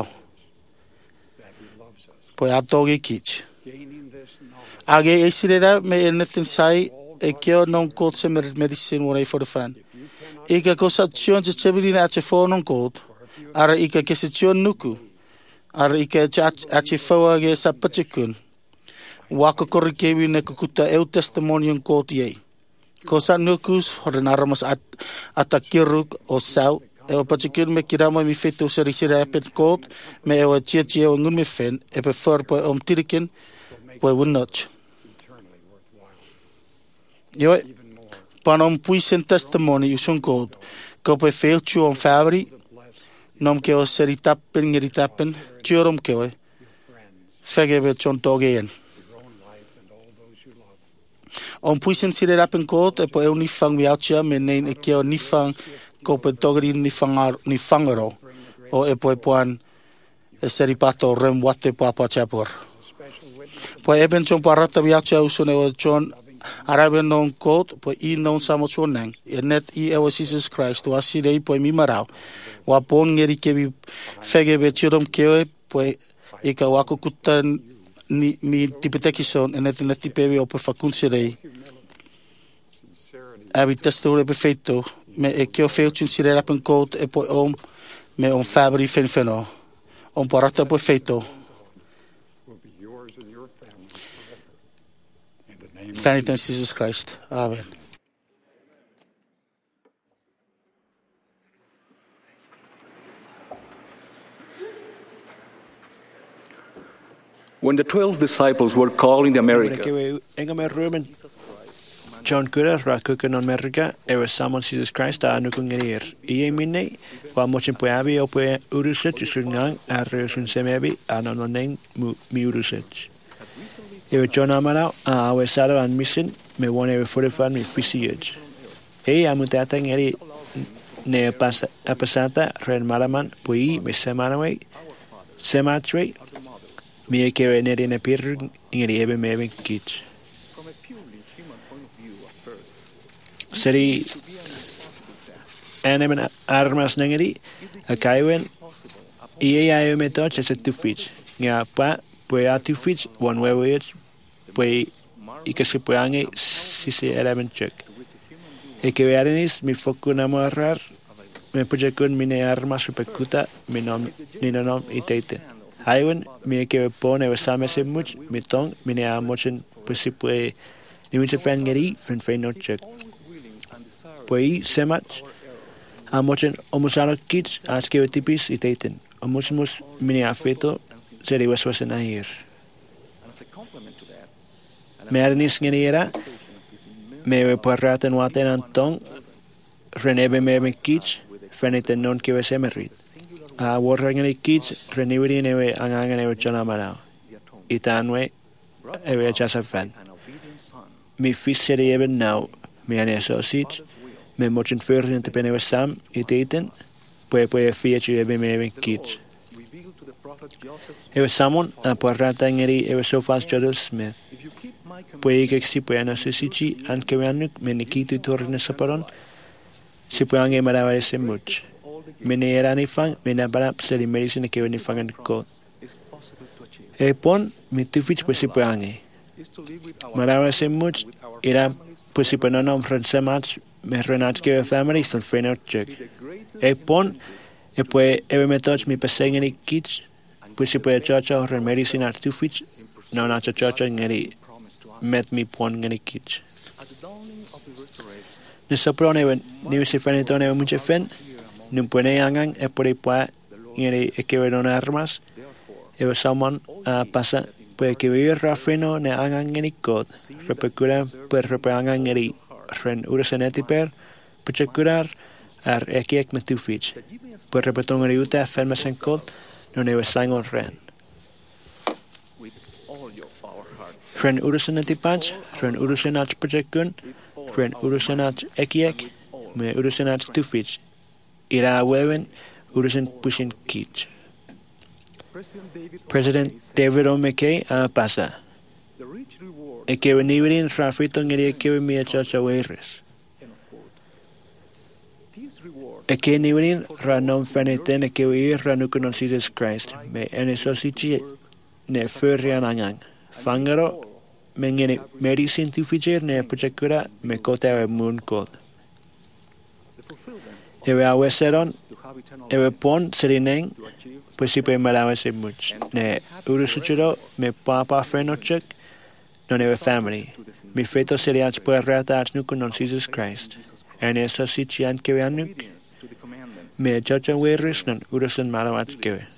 Speaker 8: Po e atogi kich. Age e sirela me en neten sai e keo non kotse medicine wore for the fan. Ika ko sa tion te tebiri na te fonon kot, ara ika ke se tion nuku, ara ika a te fawa ge sa patikun, waka kori kewi ne kukuta eu testimonion kot ye. Ko sa nukus, hore naramas at atakiruk o sau, e o patikun me kirama mi fetu sa risira apet kot, me e o tia tia o ngun me fen, e pe far po om tirikin, po e wunnoch. Yo panom puisen testimony usun god ko pe feilchu on fabri nom ke o seri tappen ngeri tappen tjorom ke we fegebe chon togen on puisen sire rappen god e po e ni fang viacha me nen e ke o ni fang ko pe togri ni fangar ni fangaro o e po e poan e seri pato rem wate papa chapor po e ben chon parata viacha usun e o chon Arabe non kot po i non samo chonang e net i e Jesus Christ wa sirei po mi marau wa pon ngeri ke bi fege be chirom ke po e ka wa kuta ni mi tipetekison e net net tipe o po fakun sirei abi testore be feito me e ke o feito sirei apen kot e po om me on fabri fen feno on parata po feito Thank you, Jesus Christ. Amen.
Speaker 7: When the twelve disciples were calling the Americas,
Speaker 4: John Cura ra kuken on America e was Simon Jesus Christ a nukungerir. I minne wa mochin poabi o poe uruset sungang a reusun semebi anonen mi uruset. E was John Amara a we salo an mission me one e forty-five mi fisiage. Hey amutata ngeri ne pasa apasata ren malaman poi me semanaway sematre mi ke ne ne pir ngeri ebe me kit. Seri enemen armas ngeri a kaiwen e ai me touch as a two feet. Nga pa Pue a two feet, one way with pue y que se puedan si se element check. E que vearenis mi focu namorar me puja kun mine armas supercuta mi nom ni nom itete. Haiwen mi que pone besame se much mi tong mine a mochen pues si pue ni mucho fangeri fen fen no check. Pue se match a mochen omusalo kids as que tipis iteten. Omusmus mine a feto Seri was was in a year. Mernis ngeniera, me porratan waten antong, renebe me kich, feniten non kiwe semerit. A warrangani kich, renibri newe angangan ewe chonamanao. Itanwe, ewe chasafan. Mi fisseri eben now, me ane associate, me mochen førren te penewe sam, iteten, pue pue fiachu ebe me even kich. Ewe samon, a porrata ngeri ewe sofas Joseph Smith. Pue ik si pue ano sisichi, anke weanuk, me nikitu torne saparon, si pue ange maraware se much. Me ne era ni fang, me na barap se di medicine ke ni fangan ko. E pon, mi tufich pue si pue ange. Maraware se much, era pue si pue nonom franse match, me renat ke family, son frenot chuk. E pon, e pue ewe me touch mi paseng ni kich, pue si pue chacha ren medicine at tufich, no na chacha ngeri met mi pon ngeri kich. Ne sopron ewe ni si frenetone ewe muche fen, num pone angang e por ipua ngeri e que veron armas, ewe salmon a pasa pue que vivir rafreno ne angang ngeri kod, repecura per repe angang ngeri ren uraseneti per, puche curar ar ekiek me tufich, per repeton ngeri uta fermes en kod, non ewe sangon ren. Ren uraseneti pach, ren urasenach puchekun, ren urasenach ekiek, me urasenach tufich, ira weven urusen pushin kich. President David O. McKay a pasa. E que veniverin rafito ngeri que mi chacha weires. E que niverin ranom feneten e que wir ranukon Jesus Christ. Me enesosichi ne furrian angang. Fangaro me ngeni medicine tuficher ne puchakura me kota mun kod. Ewe awe seron, ewe pon serineng, pues si pe malawe se much. Ne urusuchero me papa frenochek, non ewe family. Mi feto seriach po rata atnuk non Jesus Christ. En eso si chian kewe anuk, me chacha weris non urusen malawat kewe.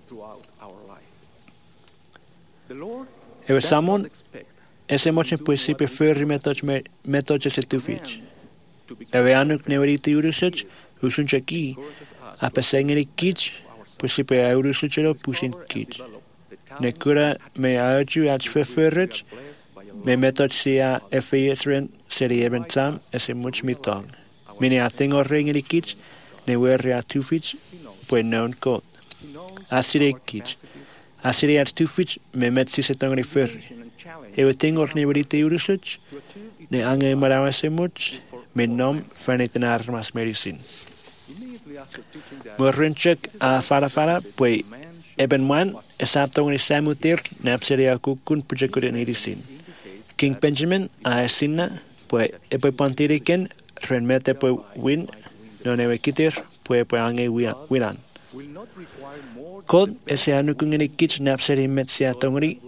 Speaker 4: Ewe samon, ese mochen pues si preferi metoch metoch se tufich. Ewe anuk neveriti urusech, usun chaki, a pesengeri kich, pues si pe urusuchero pusin kich. Ne cura me aaju ach feferich, me metoch si a efeitren seri eben tam, ese much mitong. Mini a tengo rengeri kich, ne werre a tufich, pues non kot. Asire kich. Asire at tufich, me met si se tongri ferri. Ewe tengo neveriti urusech, ne ange marawa se much, me nom feniten armas medicine. Morrinchek a fara fara, pues eben wan, esaptong ni samutir, napseria kukun pujakurin medicine. King Benjamin a esina, pues epe pantiriken, renmete pues win, non ewe kitir, pues pues ange winan. Kod ese anukung ni kich napseri metsia tongri,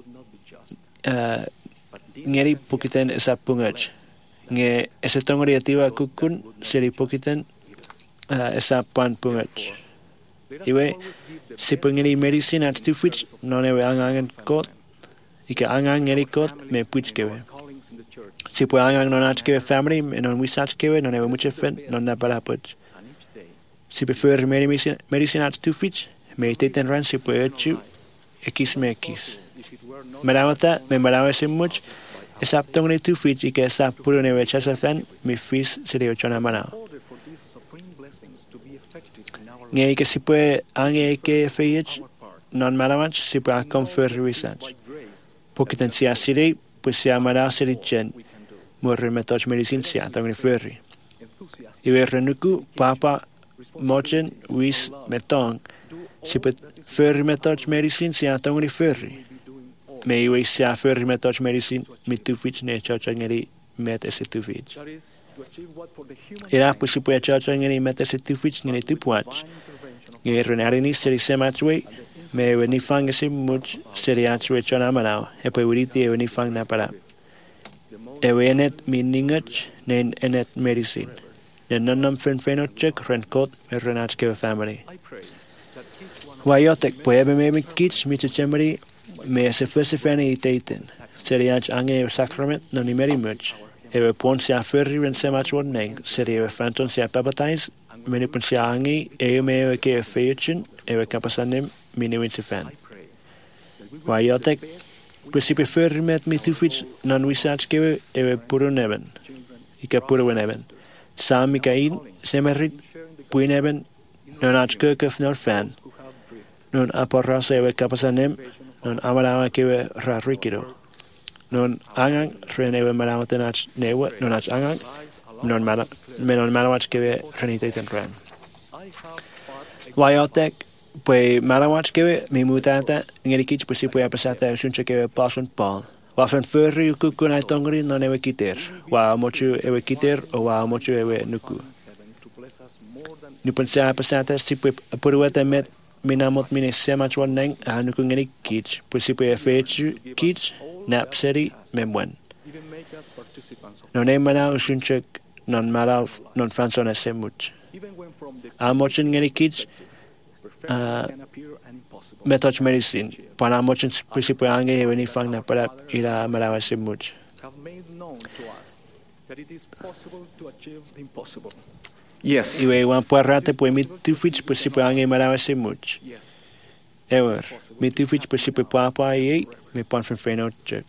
Speaker 4: ngeri pukiten esapungach. Nge ese tongri ativa kukun seri pukiten uh, esa pan pungach. Iwe si pungeri medicine at tufich non ewe angangen kot, ike angang ngeri kot me puch kewe. Si pu angang non ach kewe family me non wisach kewe non ewe muche fen non na para puch. Si prefer medicine medicine at tufich me teten ran si pu echu ekis me ekis. Meramata me marawa se much. Esap tong ni tu fich ike esap puro newe chasa fan mi fis serio chona manao. Nge ike si pue ange ike feich non malamach si pue akon fer research. Pokitan si asiri pues si amara seri chen morre metoch medicine si atong ni ferri. Iwe renuku papa mochen wis metong si pue ferri metoch medicine si atong ni ferri. Me iwe si a ferri metoch medicine mi tufich ne chacha ngeri met ese tufich. Ira pues si pue chacha ngeri met ese tufich ngeri tupuach. Ngeri renari ni seri semachwe me iwe ni fang ese much seri achwe chona manao e pue uriti iwe ni fang na para. Ewe enet mi ningach ne enet medicine. Ne nonam fen fenochek renkot me renach kewe family. Wayotek pue ebe me me kich mi chechemari Me se first fani daten. Seri ach ange sacrament non i meri much. Ewe pon sia furri ren se mach wordning. Seri ewe fanton sia baptize. Meni pon sia ange ewe me ewe ke feutchen. Ewe kapasanim mini winter fan. Wa yotek principe furri met me tufich non wisach gewe ewe puro neven. Ika puro neven. Sam Mikael semerit puineben non ach kukuf nor fan. Non aporrasa ewe kapasanim. Non amalawa kewe rarikido. Non angang renewe malawat nach newe non ach angang non mala menon malawat kewe renite ten ran. Wayotek pwe malawat kewe mi mutata ngeri kich pwe sipwe apasata sunche kewe pasun pal. Wa fan furri kuku na tongri non ewe kiter. Wa mochu ewe kiter o wa mochu ewe nuku. Nu pensa apasata sipwe purwata met minamot mine semach woneng anu kungeni kich pusipe fechu kich nap city memwen no ne mana usunchek non mala non fransona semuch amochin ngeni kich metoch medicine para amochin pusipe ange veni fangna para ira mala semuch
Speaker 7: Yes.
Speaker 4: Iwe wan puarrate pue mi tufich pusipe ange mala semuch ever mi tufich pusipe papa ye mi pon freno check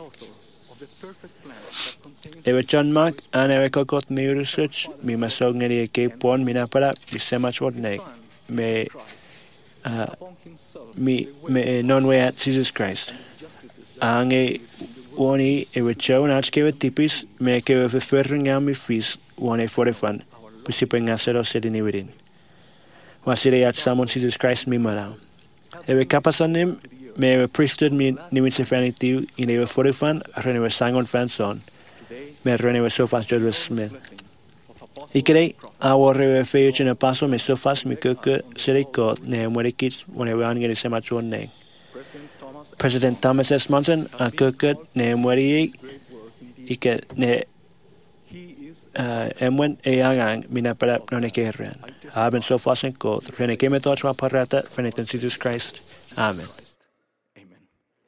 Speaker 4: Ewe John Mark an ewe kokot me research mi masog ngeri ke pon mina para di semach word ne me uh, mi me non way at Jesus Christ ange woni ewe chow nach ke tipis me ke we ferring am mi fis woni for the fun pusipe ngasero sedini within wasire at someone Jesus Christ mi mala ewe kapasanim me ewe priesthood mi nimitse fanity in ewe for the fun renewe sangon fanson me renewe sofas Joseph Smith ikere awore feich na paso me sofas mi kuke serikot ne morekich woni we angere semachon ne President Thomas S. Monson a kuke ne mori ike ne Uh, emwen e angang mina para none keren. Haben so fast en god. Rene keme toch ma parata feneten Jesus Christ. Amen.
Speaker 7: Amen.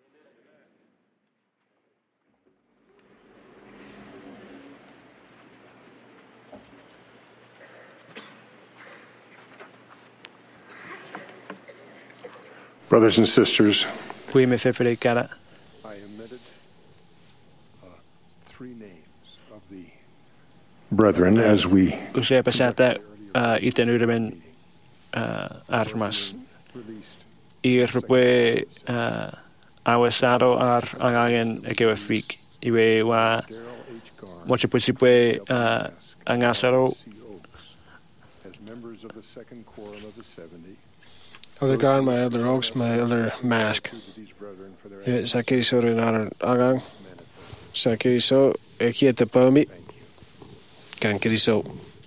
Speaker 3: Brothers and sisters,
Speaker 4: Pui me fefere cara.
Speaker 3: I omitted uh, three names of the brethren as we
Speaker 4: Use pasata uh, iten urben uh, armas. Ir pue uh, awesado ar angangen ekewe fik. Iwe wa moche pusipue uh, angasaro
Speaker 3: as members of the second quorum of the seventy.
Speaker 2: Other God, my other oaks, my other mask. Iwe sakiri so renar agang. Sakiri so ekiete pomi. Kan kiri so.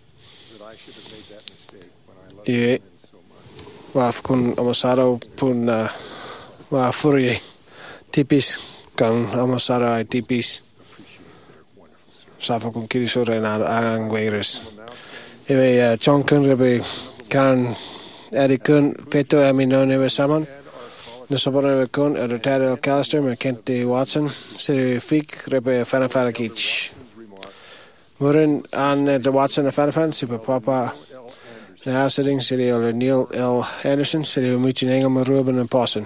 Speaker 2: Iwe waf kun amasaro pun waf furie tipis kan amasaro ai tipis. Safa kun kiri so renar agang weires. Iwe John kun rebe kan Erik kun feto aminone we saman. Nasobore we kun er Terry Callister me Kenty Watson. Siri fik rebe fanafarakich. Muren an de Watson a fanafan super papa. Na sitting Siri or Neil L. Anderson. Siri muchin engel me Ruben en Passen.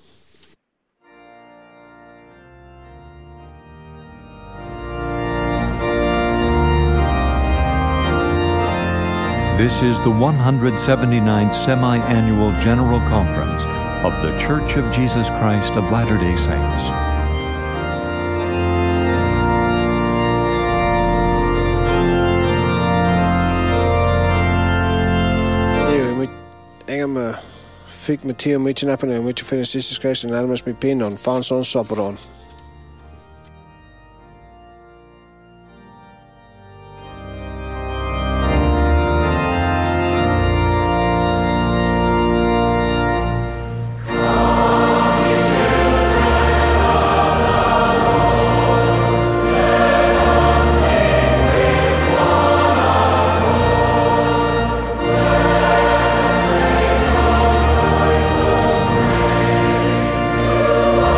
Speaker 9: This is the one hundred seventy-ninth Semi-Annual General Conference of The Church of Jesus Christ of Latter-day Saints.
Speaker 2: Engem fick med til mycket nappen och mycket finns Jesus Christ och närmast med pinnon fanns on sopron.
Speaker 10: Oh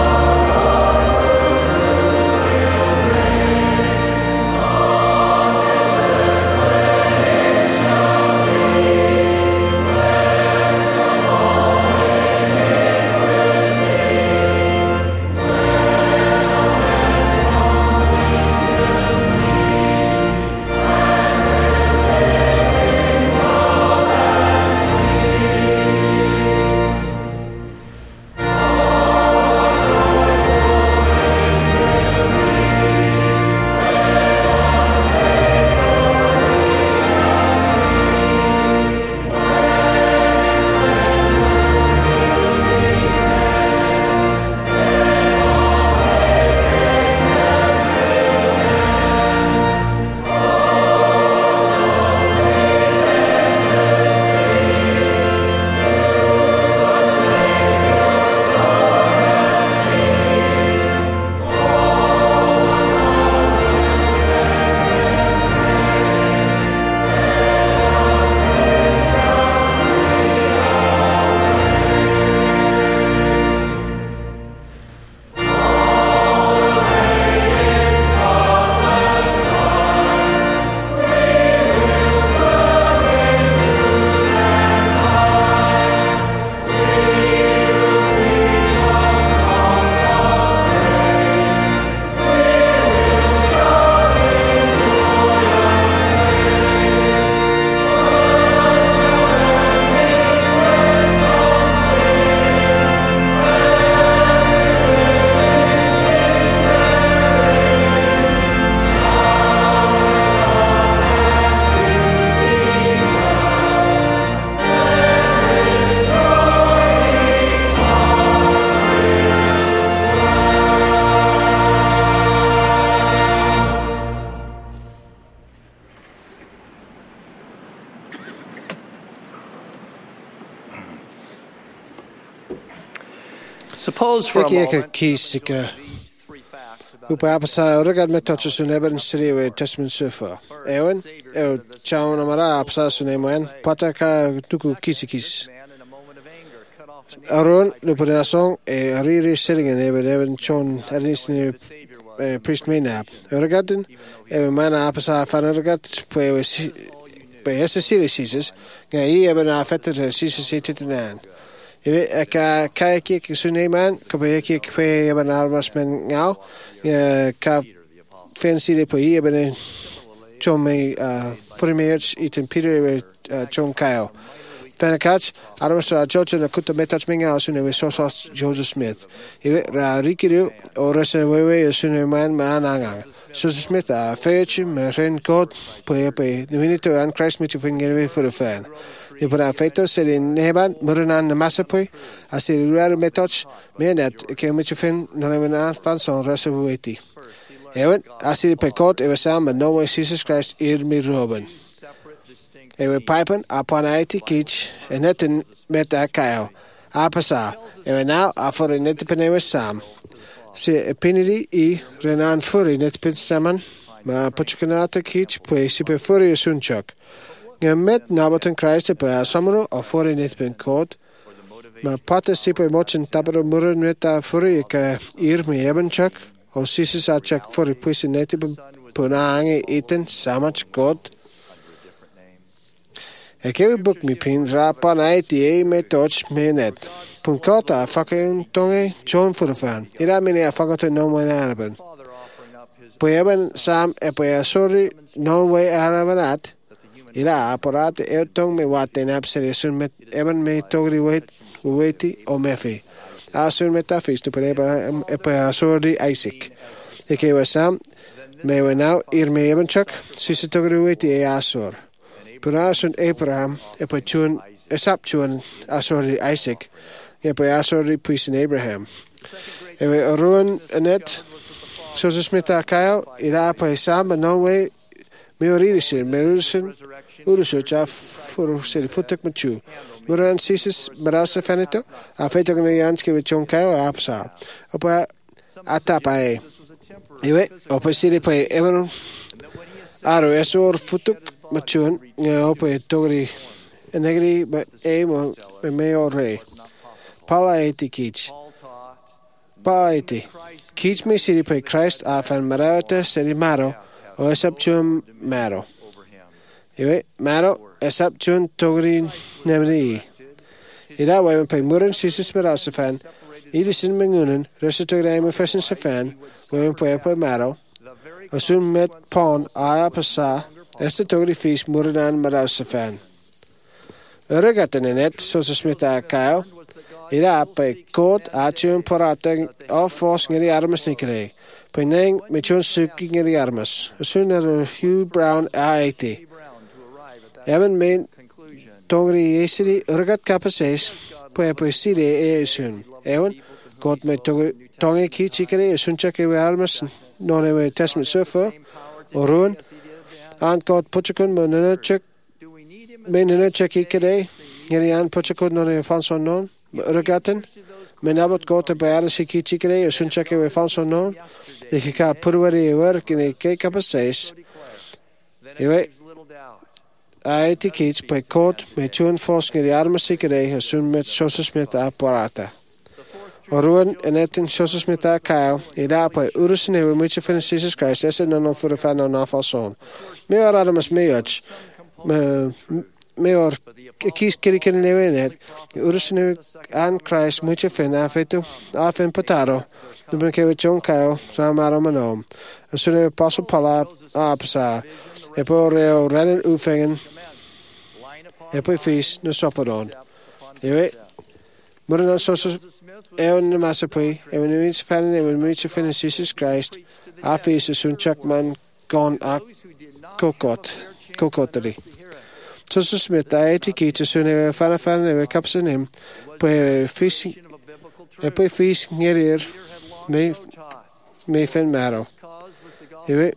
Speaker 10: Suppose for a
Speaker 2: Eki eka
Speaker 10: moment
Speaker 2: kisika. Upa apasa uragad metocha suneber siri we testament sufa. Ewen, eu chaun amara apasa sunemoen, pataka tuku kisikis. Aron, lupurinasong, e ariri seringen ewen ewen chon arinisni priest mainap. Uragadin, ewen mana apasa fanuragat, pwe pe esse siri sises, nga i ewen a fetter sises titinan. Ik kijk ik suneman, ik ik kwe ewen armas men ngau, ka fancy de poi ewen chon me primeers iten Peter chon kaio. Fanakats, armas ra George na kuta metach menga sune we sosos Joseph Smith. Iwe ra rikiru o resa wewe sune man maananga. Joseph Smith a feitje me ren god poi poi nuinito an Christ mit fingewe for a fan. Ni para feito se in neban muranan na masapoi a se ruar metach menet ke mit fin no neven an fan son resa weti. Ewen a se pe god ewe sam no way Jesus Christ ir mi roben. Ewe pipen upon eighty kich en netten met a kaio. Apasa, ewe now a for in net penewe sam. Se epinidi i renan furi net pit saman, ma pochukanata kich pwe sipe furi sunchok. Nge met naboten Christ pe a samro a furi net pen kod, ma pata sipe mochen tabaro muren met a furi ka ir me ebenchok, o sisis a chak furi pwisi neti punange iten samach god. Ik heb een boek met pin rapan uit die met touch menet. Punkota fucking tonge John voor van. Ira mine fucking no man araben. Poeben sam e poe sorry no way arabanat. Ira apparat e tong me wat in absolution met even me togri wait waiti o mefi. Asun met afis te poeben e poe sorry Isaac. Ik heb sam me we nou hier me hebben chak. Sisse togri waiti e asor. Purasun Abraham, e poi chun, esap chun, asori Isaac, e poi asori puisin Abraham. E we ruin anet, Joseph Smith a kaio, ira poi sam, no way, me oririsir, me urusin, urusut, a furu siri futuk machu. Muran sisis, marasa fanito, a fetok na yanski we chun kaio, a apsa. O poi atapa e. E we, o poi siri poi everon, aro esor futuk, Machun, opo e togri, enegri, e mo, me o re. Pala eti kich. Pa eti. Kich me siri pe Christ a fan marauta siri maro, o esap chun maro. Iwe, maro, esap chun togri nemri. Ida wewen pe muren sisis marausa fan, idisin mengunen, resa togri eme fashion sa fan, wewen pe epo maro, asun met pon a apasa, Este togri fies muranan marausa fan. Uragaten in het, zoals Smith a kaio, ira pe kod a tjun porateng of fos ngeri armas nikere. Pe neng me tjun suki ngeri armas. Asun er Hugh Brown a eighty. Even men togri yesiri uragat kapases, pe pe sire e asun. Ewan, god me tonge ki chikere asun chake we armas, non e we testament surfer, o ruin, An God putchakun menunachek menunachek ikere ngeri an putchakun non e fanson non uragaten menabot God te bayarisi ki chikere sunchake we fanson non ikika purwari work in a cake up a says ewe ai tikits by God me tun fos ngeri armasikere sun met Joseph Smith apparata Oruan en etin Joseph Smith a kaio, i da pa urusin e we mucho fin Jesus Christ, esse non non fura fan non afal son. Me or adamas meoch, me or kis kiri kiri newe net, urusin e an Christ mucho fin afetu, afen pataro, nuben ke we chon kaio, ramaro manom. Asun e apostle Paula apasa, e po reo rennen ufengen, e po fis no sopadon. Ewe, Muren sosos eon na masapui, eon nuins fanen eon mucho fin Jesus Christ, a fis sunchak man gon a kokot, kokoteri. Sosos Smith a eti kita sun eon fana fanen eon kapsan him, po e fis, e po fis ngerir, me, me fin maro. Ewe,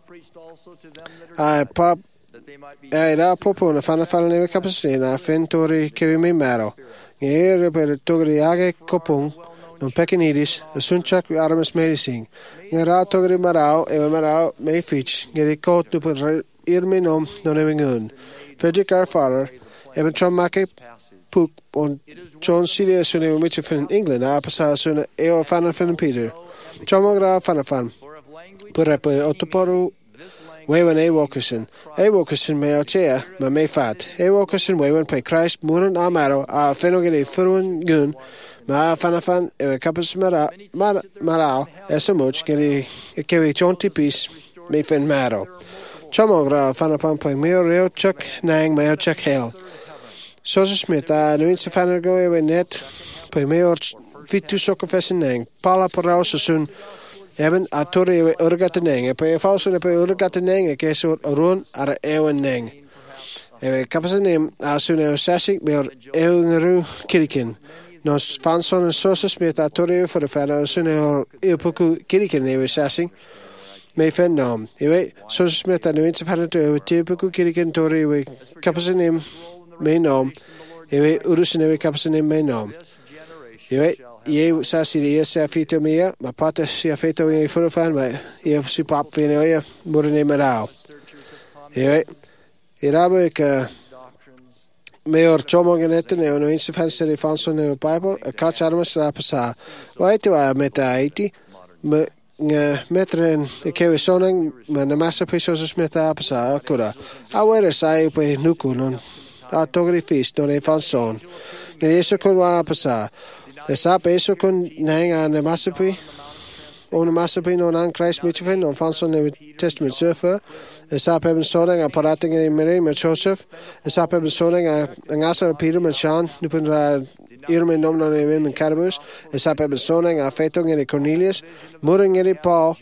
Speaker 2: a pop, a ira popo na fana fanen eon kapsan a fin tori kevi me maro. Ngeir per togri age kopung, non pecanidis, a sunchak armas medicine. Ngera togri marao, eva marao, me fitch, ngeri coat to put irme nom, non even un. Frederick our father, even traumake puk on John Celia soon even which in England, apasa soon eo fan of Peter. Chomogra fanafan. Put up Otoporu. Wewen Ewokerson. Ewokerson me ochea, ma me fat. Ewokerson wewen pe Christ muren amaro, a fenogere furun gun, ma fanafan, e capus mara, marao, eso much, geri, e kevi chonti pis, me fen maro. Chomogra fanafan pe meo reo chuck, nang meo chuck hell. Sosa Smith, a nuinse fanago ewe net, pe meo vitu sokofessen nang, pala parausa sun, Eben a torre ewe urgate neng, pe e falso ne pe urgate neng, e kesor run ara ewen neng. Ewe kapasanem a sun e sasik me or eungeru kirikin. Nos fanson en sosa smith a torre ewe for de fana sun e or epoku kirikin ewe sasik. Me fen nam. Ewe sosa smith a nuinse fana to ewe tepoku kirikin torre ewe kapasanem me nam. Ewe urusin ewe kapasanem me nam. Ewe Ie sa si ie sa fito mia, ma pata si a fito in furfan, ma ie si pap vine oia murine marao. Ie irabe ka meor chomo genete ne ono inse fan seri fanso ne Bible, a catch armas rapasa. Waite wa meta aiti, me nga metren e kewe sonang, ma na massa pisos smeta apasa akura. A were sai pe nuku non a togri fis non e fanson. Ne eso con wa apasa. Esa peso con nang an masapi on masapi non an Christ mitchen on fanson New Testament surfer. Esa peben sorting a parating in Mary mit Joseph. Esa peben sorting a ngasa Peter mit Sean nupen ra irme nom non even in Caribus. Esa peben sorting a fetung in Cornelius. Muring in Paul.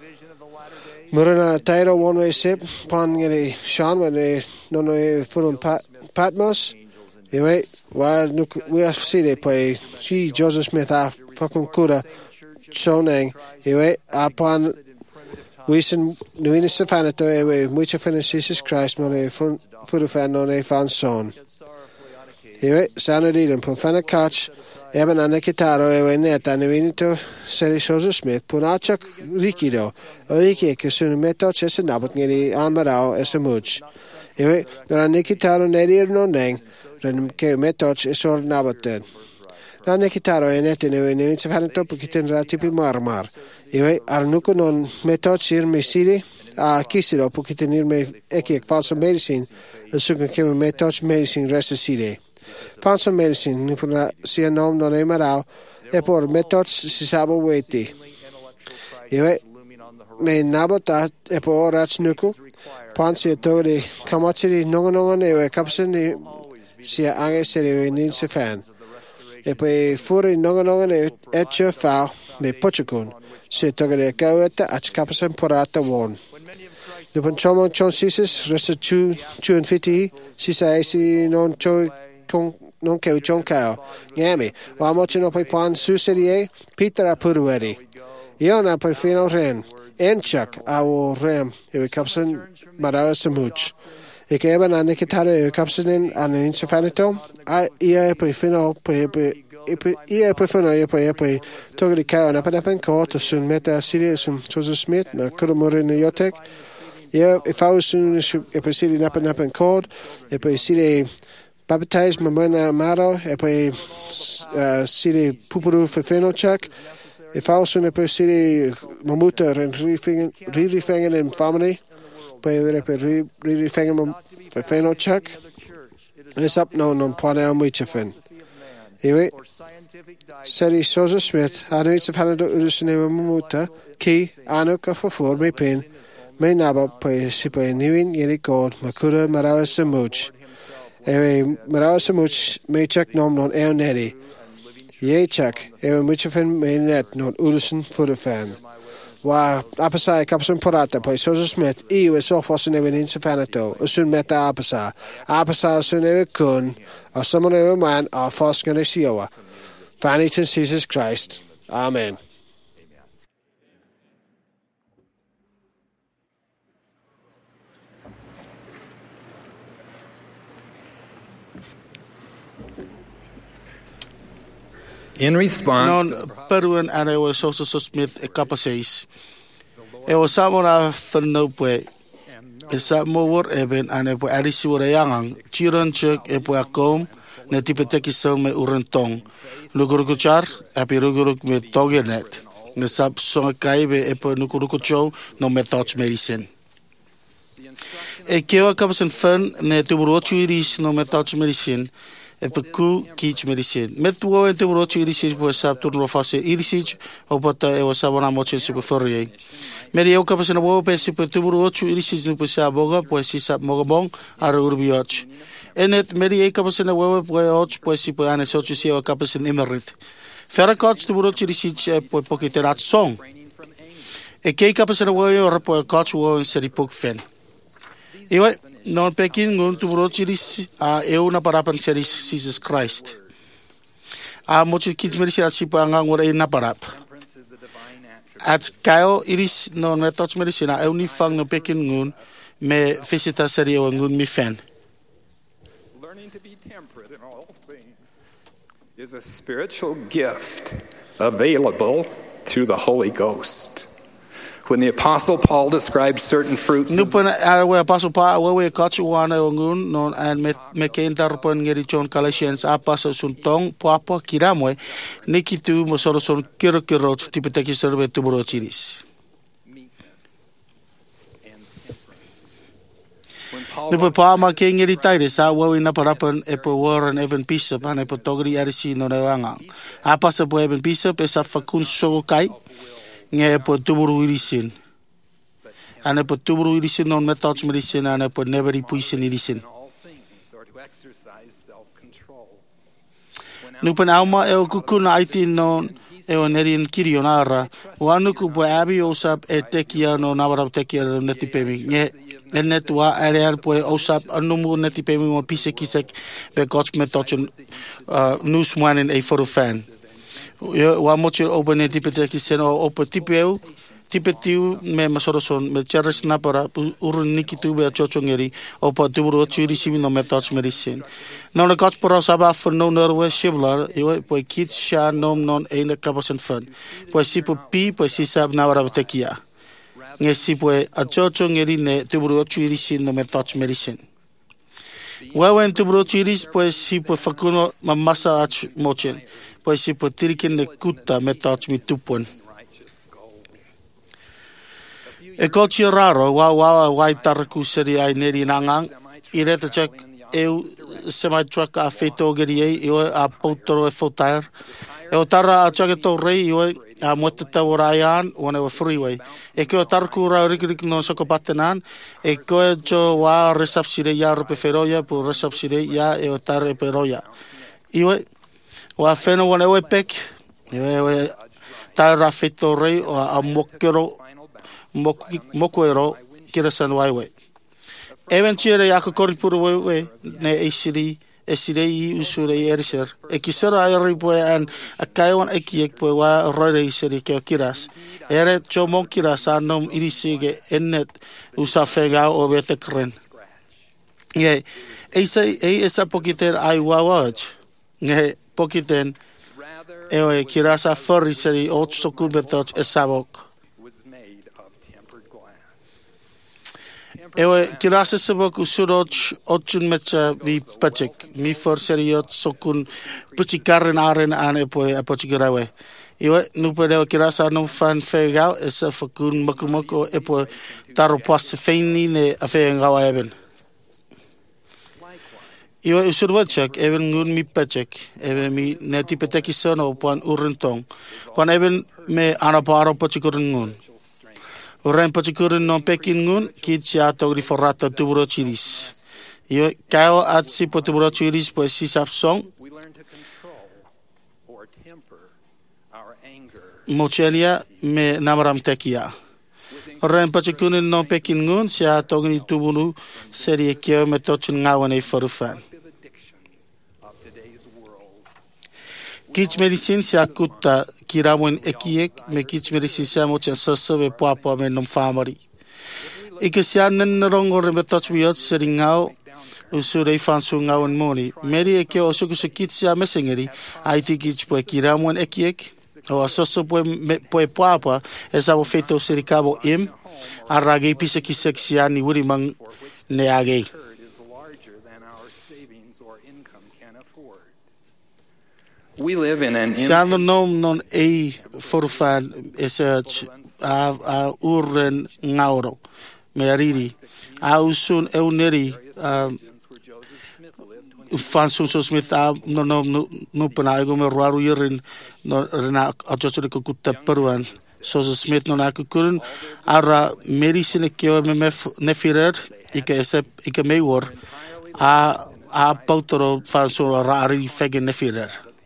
Speaker 2: Murana Tyro one way ship pon in Sean when they non for Patmos. Anyway, while we are seated by she Joseph Smith a fucking cura sonang. Anyway, upon we sen nuine sefanato ewe mucha finish Jesus Christ mon e fun furufan non e fan son. Anyway, sanadidem po fana catch eben anekitaro ewe net anuinito seri Joseph Smith punachak rikido. Oike che sono metto c'è se nabot ngeni amarao ese much. Anyway, there anekitaro nedir non neng. Ren ke metoch is or nabaten. Na nekitaro enet in ewe nevinse fanato pukiten ratipi marmar. Ewe arnuko non metoch ir me siri a kisiro pukiten ir me eki falso medicine. Sukan keme metoch medicine resta sire. Falso medicine nipuna sia nom non e marao e por metoch si sabo weti. Ewe me nabota e por rats nuku. Pansi e tori kamachiri nongonongon ewe kapsen sia ange seri nin se fan. E poi fuori nonga nonga ne etche fa me pochukun. Se togere gaweta ach kapasen porata won. De ponchomo chon sisis resta chu chu and fifty sisa esi non cho con non ke chon kao. Ngami wa mocho no poi pan su serie Peter a purueri. Iona poi fino ren. Enchak a o rem e kapsen marawa samuch. Ik heb een nekitare kapsenen aan een insefanito. A ia pe fino pe pe ia pe fino ia pe pe togri ka na pa pen ko to sun meta series um Joseph Smith na kurumore no yotek. Ia if I was soon e pe siri na pa na pen code e pe siri baptize mamana maro e pe siri pupuru fe fino check. If I was soon e pe siri mamuta en rifingen rifingen in family. Pe pe really fengem fe feno check. It's up no non pone am wichefen. Ewe seri Joseph Smith anu itse fanado urusne mamuta ki anu ka for me pen me naba pe sipe niwin yeni god makura marawa samuch. Ewe marawa samuch me check nom non e neri. Ye check ewe wichefen me net non urusen for the fan. Wa apasa kapsun porata pa Joseph Smith I was so fossen even in Safanato usun meta apasa apasa sun ewe kun or someone ewe man or fosken e siowa Faniton Jesus Christ. Amen.
Speaker 7: In response,
Speaker 8: non peruan ane o Joseph Smith e kapaseis. E o samora whanau pue. E sa mowar eben ane pue arisi wara yangang. Chiran chuk e pue akom ne tipeteki son me urentong. Nukurukuchar api ruguruk me togenet. Ne sab songa kaibe e pue nukurukucho no me touch medicine. E kewa kapasen fan ne tuburochu iris no me touch medicine. E peku kich medicine. Met wo e tuburochu iris pue sab turno fase iris o pata e o sabona moche super forie. Meri eu kapasen wo pe si pue tuburochu iris no pue saboga pue si sab mogabong ara urbioch. Enet meri e kapasen wo pue och pue si pue ane sochu si o kapasen emerit. Ferra coach tuburochu iris e pue pokiterat song. E kei kapasen wo e ora pue coach wo en seripok fen. Iwe, non pekin ngun tuburochu iris a eu na parapan seris Jesus Christ. A mochi kits merisi at sipa nga ngora e na parap. At kayo iris non me touch merisi na eu ni fang no pekin ngun me visita seri o ngun mi fen.
Speaker 1: Learning to be temperate in all things is a spiritual gift available through the Holy Ghost. When the Apostle Paul describes certain fruits,
Speaker 8: Nupan awe Apostle Paul awe kachu wana ngun non and me me kentar pon ngeri chon Galatians apas suntong papa kiramwe nikitu mosoro son kiro kiro tipeteki serve tuburo chiris. Nupa pa ma ke ngeri taire sa wawi na parapan e po Warren Evan Bishop ane po togri arisi no rewanga. Apas po Evan Bishop esa fakun so kai nge po tuburu irisin. Ane po tuburu irisin non me touch medicine ane po never puisin irisin. Nupan auma e o kukuna aiti non e o nerin kirionara. Wanuku po abi osap e tekia no nawara tekia no neti pemi. Nge e net wa area po osap anumu neti pemi mo pise kisek be goch me touch news one in a for fan. Wa mochi open e tipete ki seno open tipeu tipetiu me masoroson me cheres na para urun nikitu be chochongeri opa tuburo chiri simi no me touch medicine no na got para saba for no norwe shiblar iwe po kits sha nom non ene kabasen fun po si po pi po si sab na wara tekia nge si po a chochongeri ne tuburo chiri simi no me touch medicine Wawen tuburo chiris pues si po fakuno mamasa ach mochen pues si po tirikin ne kuta me touch mi tupon. E kochi raro wa wa wa taraku seri ai neri nangang ireta check eu semi truck a feito gerie eu a potoro e fotar eu tara a check to rei eu a moteta orayan one o freeway e que o tarku ra rik no sokopatenan e ko jo wa resapsire ya ropeferoya por resapsire ya e o tar peroya iwe wa feno one o pek e tara feito rei o a mokero mokoero kirasan waiwe eventually ya ko koripuru we ne esiri esire i usure eriser e kisera ai po an akaiwan ekiek po wa rore iseri ke kiras ere chomo kiras anom irisige ennet usa fega o betekren ye esa esa pokiter ai wawach ne pokiten e kirasa foriseri otso kubetoch esabok Ewe kirasa sebok usuroch ochun mecha vi pachek mi for seriot sokun puchikaren aren ane po apochigarawe. Ewe nupere kirasa no fan fegao esa fakun makumoko epo taro pas feini ne afengawa eben. Ewe usurwachak even ngun mi pachek ewe mi neti peteki sono pon urentong pon even me anaparo pochikuren ngun. Orang pachikurin non pekin ngun kit ya togri forrata tuburo chiris. Yo kao at si po tuburo chiris po si sapsong. Mochelia me namaram tekia. Orang pachikurin non pekin ngun si ya togri tuburo serie kio me tochin ngawan e forufan. Kich medicine si akuta kiramon ekiek me kich medicine si amochen soso be papa me nom famari. Ike si anen rongo remetoch biot seringao usure fansu ngawan moni meri e ke o suku sukitsi a mesengeri ai tiki poe kiramuan ekiek o asoso poe poe papa e sa o feito serikabo im arage pisa ki seksiani wuri mang ne age
Speaker 1: We live in an
Speaker 8: Siano nom non e forfan esach a a urren ngauro me ariri a usun euneri a fansun so smith a no no no pana ego me ruaru yerin no rena a jocho ko kutta peruan so smith no na kurun ara medicine ke me nefirer ike ese ike me wor a a pautoro fansun rari fege nefirer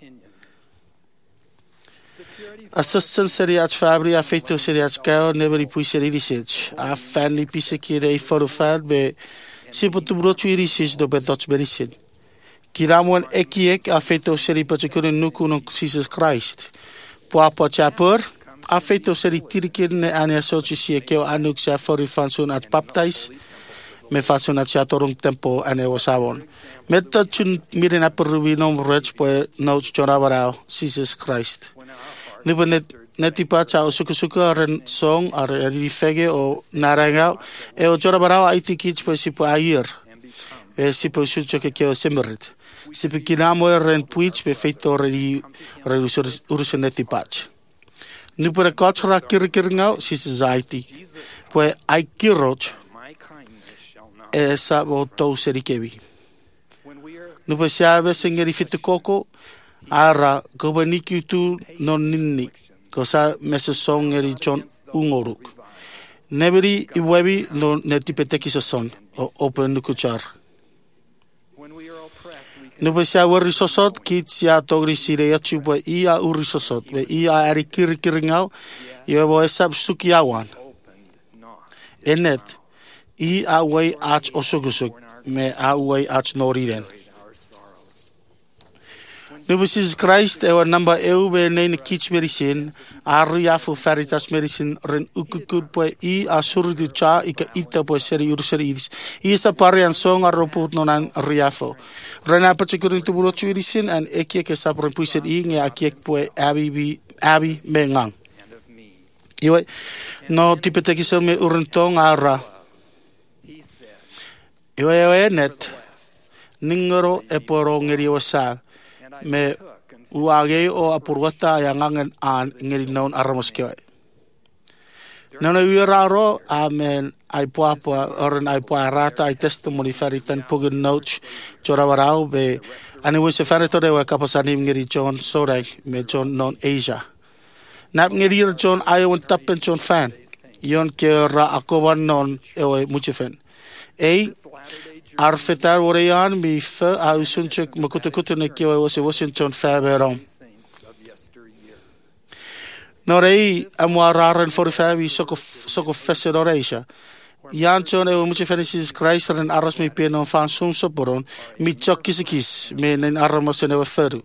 Speaker 8: Assistant Seriach Fabri a feito Seriach Kao neberi pui seridisich a fanni pise kire i forufad be sipo tu brochu irisich do be doch berisin kiramuan ekiek a feito seri pachikurin nuku no Jesus Christ puapa chapur a feito seri tirikin ne ane asoci si ekeo anuk sa fori fansun at baptize me fansun at chatorung tempo ane wasawon metta chun mirin aperubi nom rich po no chorabarao Jesus Christ Nipa net neti pacha o suku suku aren song are ri fege o naranga e o chora barao aiti kich po sipo air e sipo sucho ke ke o semerit sipo kinamo ren puich pe feito ri ri urus neti pach Nipa re kochra kir kir ngau si society po ai kiroch e sa o to serikebi Nipa siabe singeri fitu koko Ara gobaniki tu non ninni cosa mesa song eri John ungoruk neberi iwebi no netipeteki son o open nukuchar Nubesha wari sosot kitsia togri sire ya chupa ia uri sosot be ia ari kir kiringau yebo esab sukiawan enet i away ach osogusuk me away ach noriren Nubusis Christ ewa namba eu we nene kich medicine ari afu faritas medicine ren ukukut po i asur du cha ika ita po seri urseri iris i sa parian song aroput nonan riafo rena pachikurin tubulo chuirisin an eki ke sa propuset i nge akiek po abi bi abi mengang iwe no tipeteki so me urentong ara iwe iwe net ningoro e poro ngeri wasa me uage o apurwata yang angen an ngeri non armoskewa nana wiraro amen ai puapa oren ai puarata ai testimony faritan pugun noch chorawarau be ani wese farito de kapasani ngeri John Sorang me John non Asia nap ngeri John ai won tapen John fan yon ke ra akoban non e muchefen ei Arfetar Warayan mi fe a usunchuk makutukutu ne kiwa wasi Washington Faberon. Norei amwararan for fabi soko soko fesedoreisha. Yanchon e muche fenisis Christ and aras mi piano fan sum soporon mi chokisikis me nen aramos ne feru.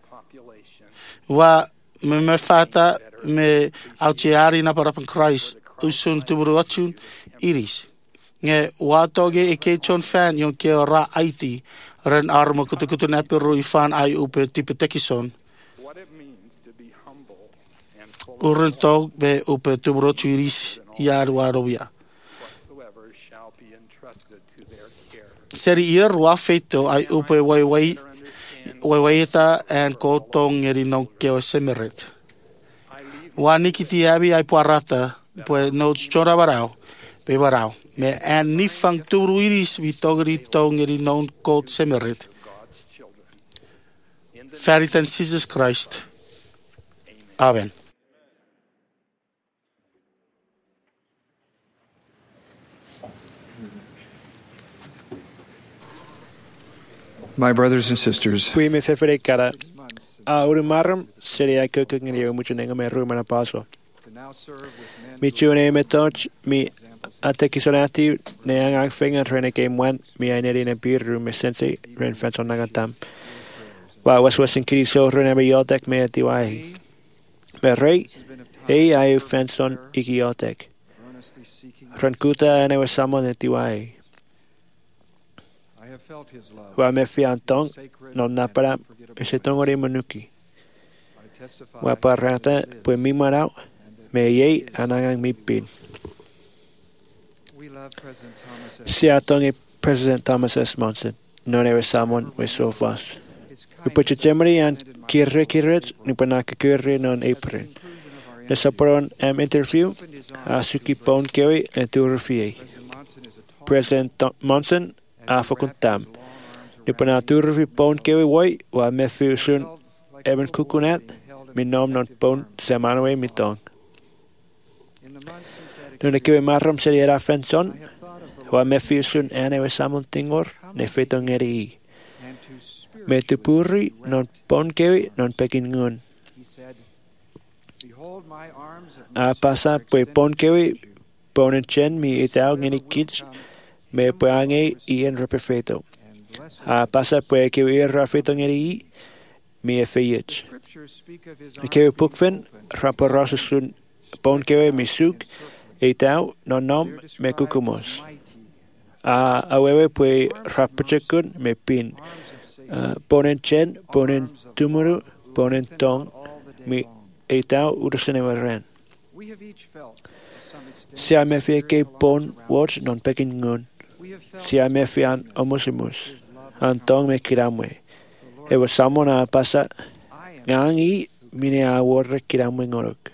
Speaker 8: Wa me me fata me autiari na parapan Christ usun tuburuachun iris. Nge watoge e kechon fan yon ke ra aiti ren armo kutukutu na peru ifan ai upe tipe tekison urento be upe tubro chuiris yar warobia seri ir wa feito ai upe wai wai wai waita en kotong eri non ke semeret wa nikiti abi ai parata pues no chora barao be barao me en nifang turuiris vitogri tongeri non kot semerit Faritan Jesus Christ Amen.
Speaker 10: My brothers and sisters,
Speaker 4: Pui me fefere kara a urumaram seria kökengeri mucho nenga me rumana paso mi chune me toch mi atekisonati ne ang finger rene game one mi aineri ne birru me sense ren fenton nagatam wa was was in kriso rene me yotek me tiwai me rei ei ai fenton ikiotek ren kuta ne was samon ne tiwai Wa me fiantong non napara se tongore manuki. Wa parata pue mi marau me ye anangang mi pin. Si atongi President Thomas S. Monson, non era samon we so fast. We put Gemini and kirre kirret ni panaka kirre non apron. The Saparon am interview, Asuki Pon Kerry and Turfie. President Monson, Afakuntam. The Panaturfi Pon Kerry White, while Matthew Sun, Evan Kukunat, Minom non Pon Samanaway Mitong. No the Kerry Maram said era Fenson, while Matthew Sun and Ever Samon Tingor, Nefetong Eri. Metupuri, non Pon Kerry, non Peking Gun. A pasa pue pon kewi ponen chen mi itao ngeni kids me puange i en repefeto. A pasa pue kewi rafeto ngeni mi efeyich. Kewi pukfen raporasusun pon kewi mi suk itao non nom me kukumos. A awewe pue rapachekun me pin. Ponen chen, ponen tumuru, ponen tong mi itao urusene warren. Si a me fie ke pon watch non pekin ngun. Si a me fie an omusimus. Antong me kiramwe. E was someone a pasa ngangi mine a warre kiramwe ngorok.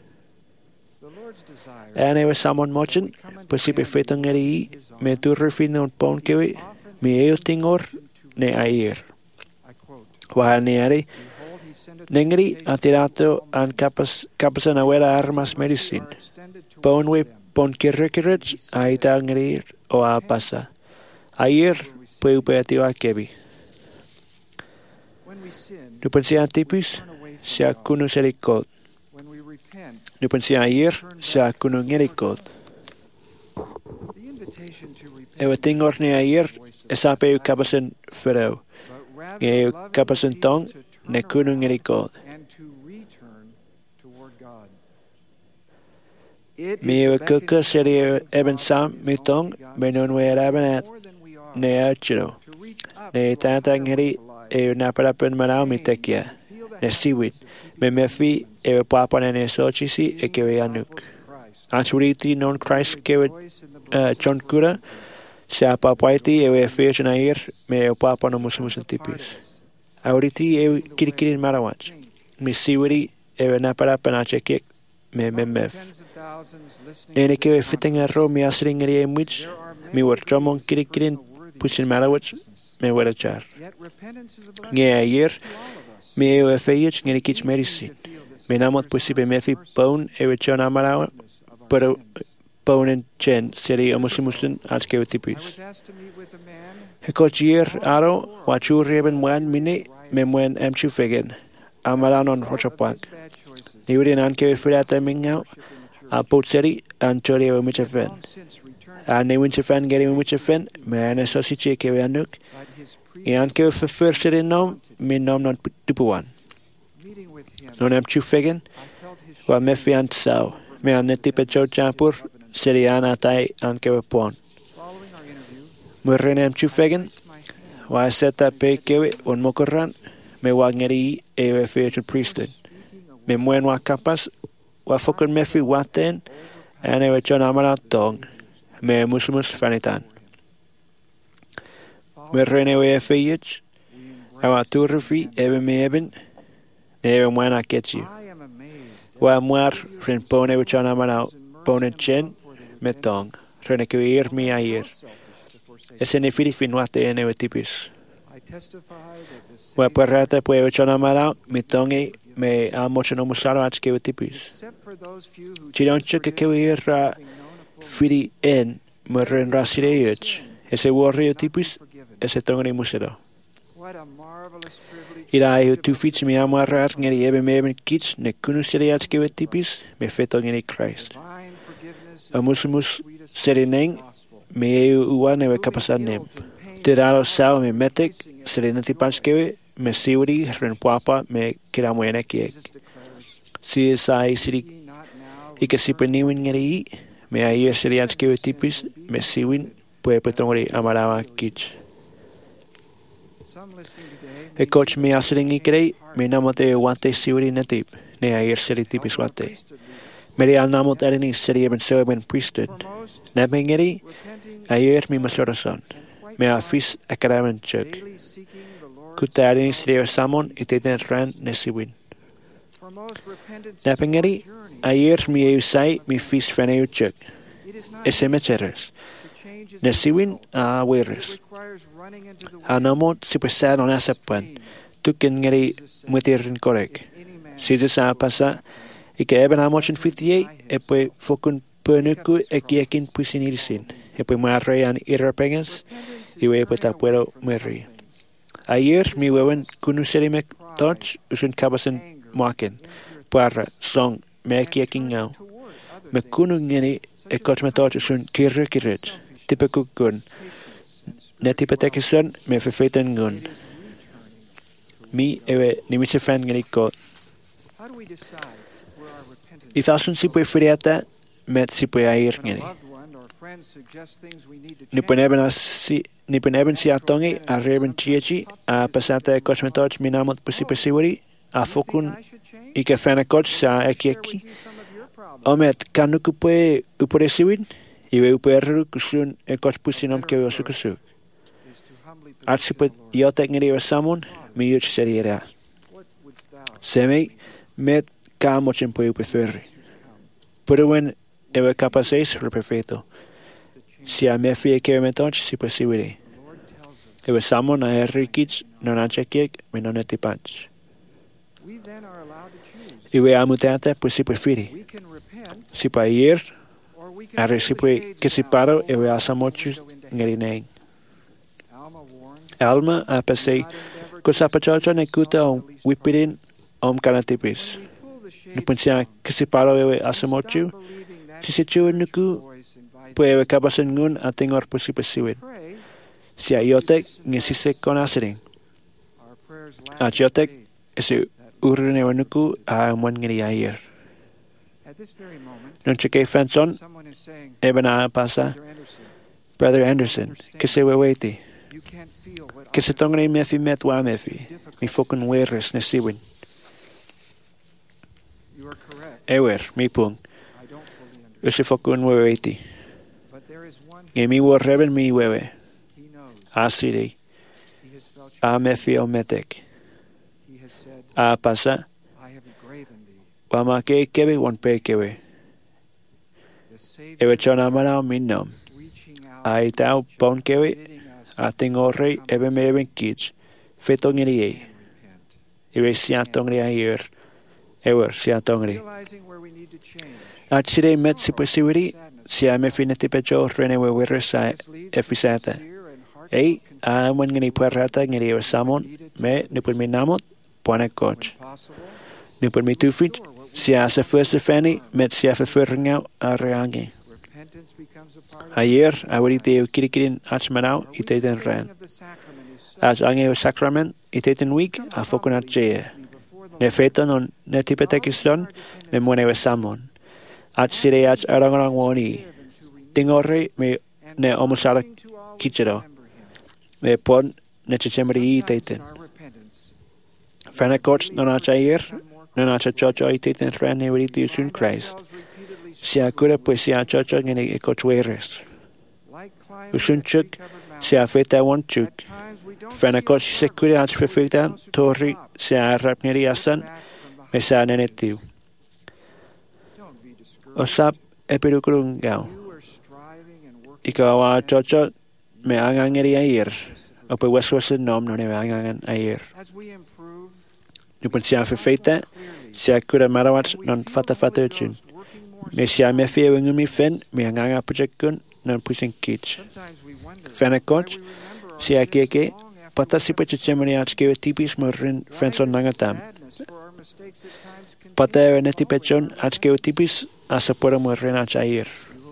Speaker 4: And e was someone mochen, posipe fetong eri me turre fin non pon kewi, mi eo tingor ne air. Wa ne ari Nengri atirato an capas capasan awera armas medicine. Ponwe pon kirrekirech aita ngrir o a pasa. Ayer pue upeativa kebi. Nupensia tipis sia kunu serikot. Nupensia ayer sia kunu ngerikot. Ewe tingor ni ayer esape u capasan fereu. Nge u capasan tong ne kunung eri God. Mi ewe kuka seri eben sam mitong menon we erabenet ne achiro. Ne tatang eri e naparapen marau mitekia. Ne siwit. Me mefi ewe papan ne sochisi e kewe anuk. Anturiti non Christ kewe John Kura sa papaiti ewe fiation air me ewe papan no musumusan tipis. Auriti e kirikirin marawach. Mi siwiri e napara panachekek me memef. Nene ke fitting a ro mi asring eri emwich mi war chomon kirikirin pusin marawach me warachar. Nge ayer mi e feyich ngeni kich medicine. Me namot pusipe mefi pon e chon amarawa pero pon en chen seri omusimusin alske tipis. Hekochier aro wachu reben wan mini me mwen emchu fegen amaran on rochapak niwrin an ke firata mingau a potseri an chori o michefen a ne winchefen geri michefen me an sosiche ke anuk an ke firsteri nom me nom non tupuan non emchu fegen wa me fiant sao me an netipe chochapur seriana tai an ke pon Murren emchu fegen wa seta pe kewe on mokoran me wangeri e we feature priesthood me mwen wa kapas wa fokon me fi waten ane we chon amara tong me musmus fanitan me rene we feich awa turfi ebe me eben e we mwen aketchi wa mwar ren pone we chon amara pone chen me tong rene ke ir mi ayer ese ne filifin wate ene we tipis wa parata pue chona mala mitongi me amo chono musaro achke we tipis chidonche ke ke ra firi en morren rasirech ese warrior tipis ese tongani musero ira eu tu fits mi amo rar ngeri ebe me ben kits ne kunusere achke we tipis me fetongani Christ amusmus sereneng me eu uane we kapasanem tirado sao me metek serenati paskewe me siwri ren papa me kiramwene kiek si sai siri ike sipeniwin ngeri me ayer serianskewe tipis me siwin pue petongri amarawa kich E coach mi asiring i grei, mi namot e wante siwri na dip, ne a ir seri tipis wante. Meri al namot alini seri eben so eben priesthood. Nebeng eri, a ir mi masorason. Me a fis akadaman chuk. Kuta alini seri o samon i teten ran ne siwin. Nebeng eri, a ir mi e usai mi fis fene u chuk. Ese mecheres. Ne siwin a weres. A namot si pesad on asapan. Tuken ngeri mutirin korek. Si sa pasa, ike eben amochin fifty-eight, e poi fokun penuku e kiekin pusinirisin. E poi marre an irrapengas, i we pata puedo meri. Ayer mi wewen kunuseri me toch, usun kabasen maken. Puarra, song, me kiekin ngau. Me kunu ngeni e koch me toch usun kirre kirret. Tipe kukun. Ne tipe tekison, me fefeten ngun. Mi ewe nimitse fan ngeni ko. I fasun si pui friata, met si pui air ngeni. Ni puneben si ni puneben si atongi a reben chiachi a pasata e koch me toch mi namot pusi pasiwari a fokun i ke fana koch sa ekieki. Omet kanuku pue upore siwin, i we uperru kusun e koch pusinom ke we osukusuk. Atsiput yotek ngeri o samon, mi yuch seriera. Semi, met ka mochin pue upeferri. Puruwen ewe capaces repefeto. Si a mefi e kewe metoch si posiwiri. Ewe samon a erri kich non anchekiek me non etipach. Iwe amutata pue si prefiri. Si pa ir, arre si pue kisiparo ewe asamochus ngeri neing. Alma a pasei kusapachocho ne kuta om wipirin om kanatipis. Nupunsia kisiparo ewe asamochu, tisichu nuku pue ewe kabasen ngun atingor pusipasiwin. Si a yotek ngisise konasiring. A yotek isi urun ewe nuku a umwan ngiri ayer. Non chike fanson, eben a pasa, Brother Anderson, kisewe weti. Kise tongani mefi met wa mefi, mi fokun weres ne siwin. Ewer, mi pung. Usi fokun weweti. Nge mi war reben mi wewe. Asiri. A mefi o metek. A pasa. Wama ke kewe wan pe kewe. Ewe chona manao minom. A itao pon kewe. A tingorre ebe me eben kich. Fetongiri e. Ewe siatongri a yer. Ewer siatongri. A chire met si posiwiri. Si a me fineti pecho rene we weresa efisata. Ei, a man ngini puerrata ngiri ewe samon. Me nipun mi namot. Puane coach. Nipun mi tufit. Si a se first fani. Met si a verfurringau a reangi. Ayer, awari te kirikirin achmanau i teten ran. Ach ange o sacrament i teten week a fokun at jea. Ne feton on ne tipetekiston me mwene we samon. Ach sire ach arangorang woni. Tingorre me ne omusara kichero. Me pon ne chichemri i teten. Fana coach non ach ayer, non ach chocho i teten ran ne wari te usun Christ. Si a cura pues si a chocho ngene e cochweres. Usun chuk si a feta wan chuk. Fana coach se cura ach fefeta torri si a rapneri asan me sa nenetiu. Osap e perukurung gau. Ika awa chocho me angangeri ayer. Ope waswasan nom no ne angangan ayer. Nupun si a fefeta si a cura marawach non fata fata uchun. Me si a me fie wengun mi fen, me anganga pujakun, non pusin kich. Fena coach, si a keke, pata si pucha chemani ach kewe tipis morrin fenson nangatam. Pata ewe neti pechon ach kewe tipis asapura morrin ach ayer.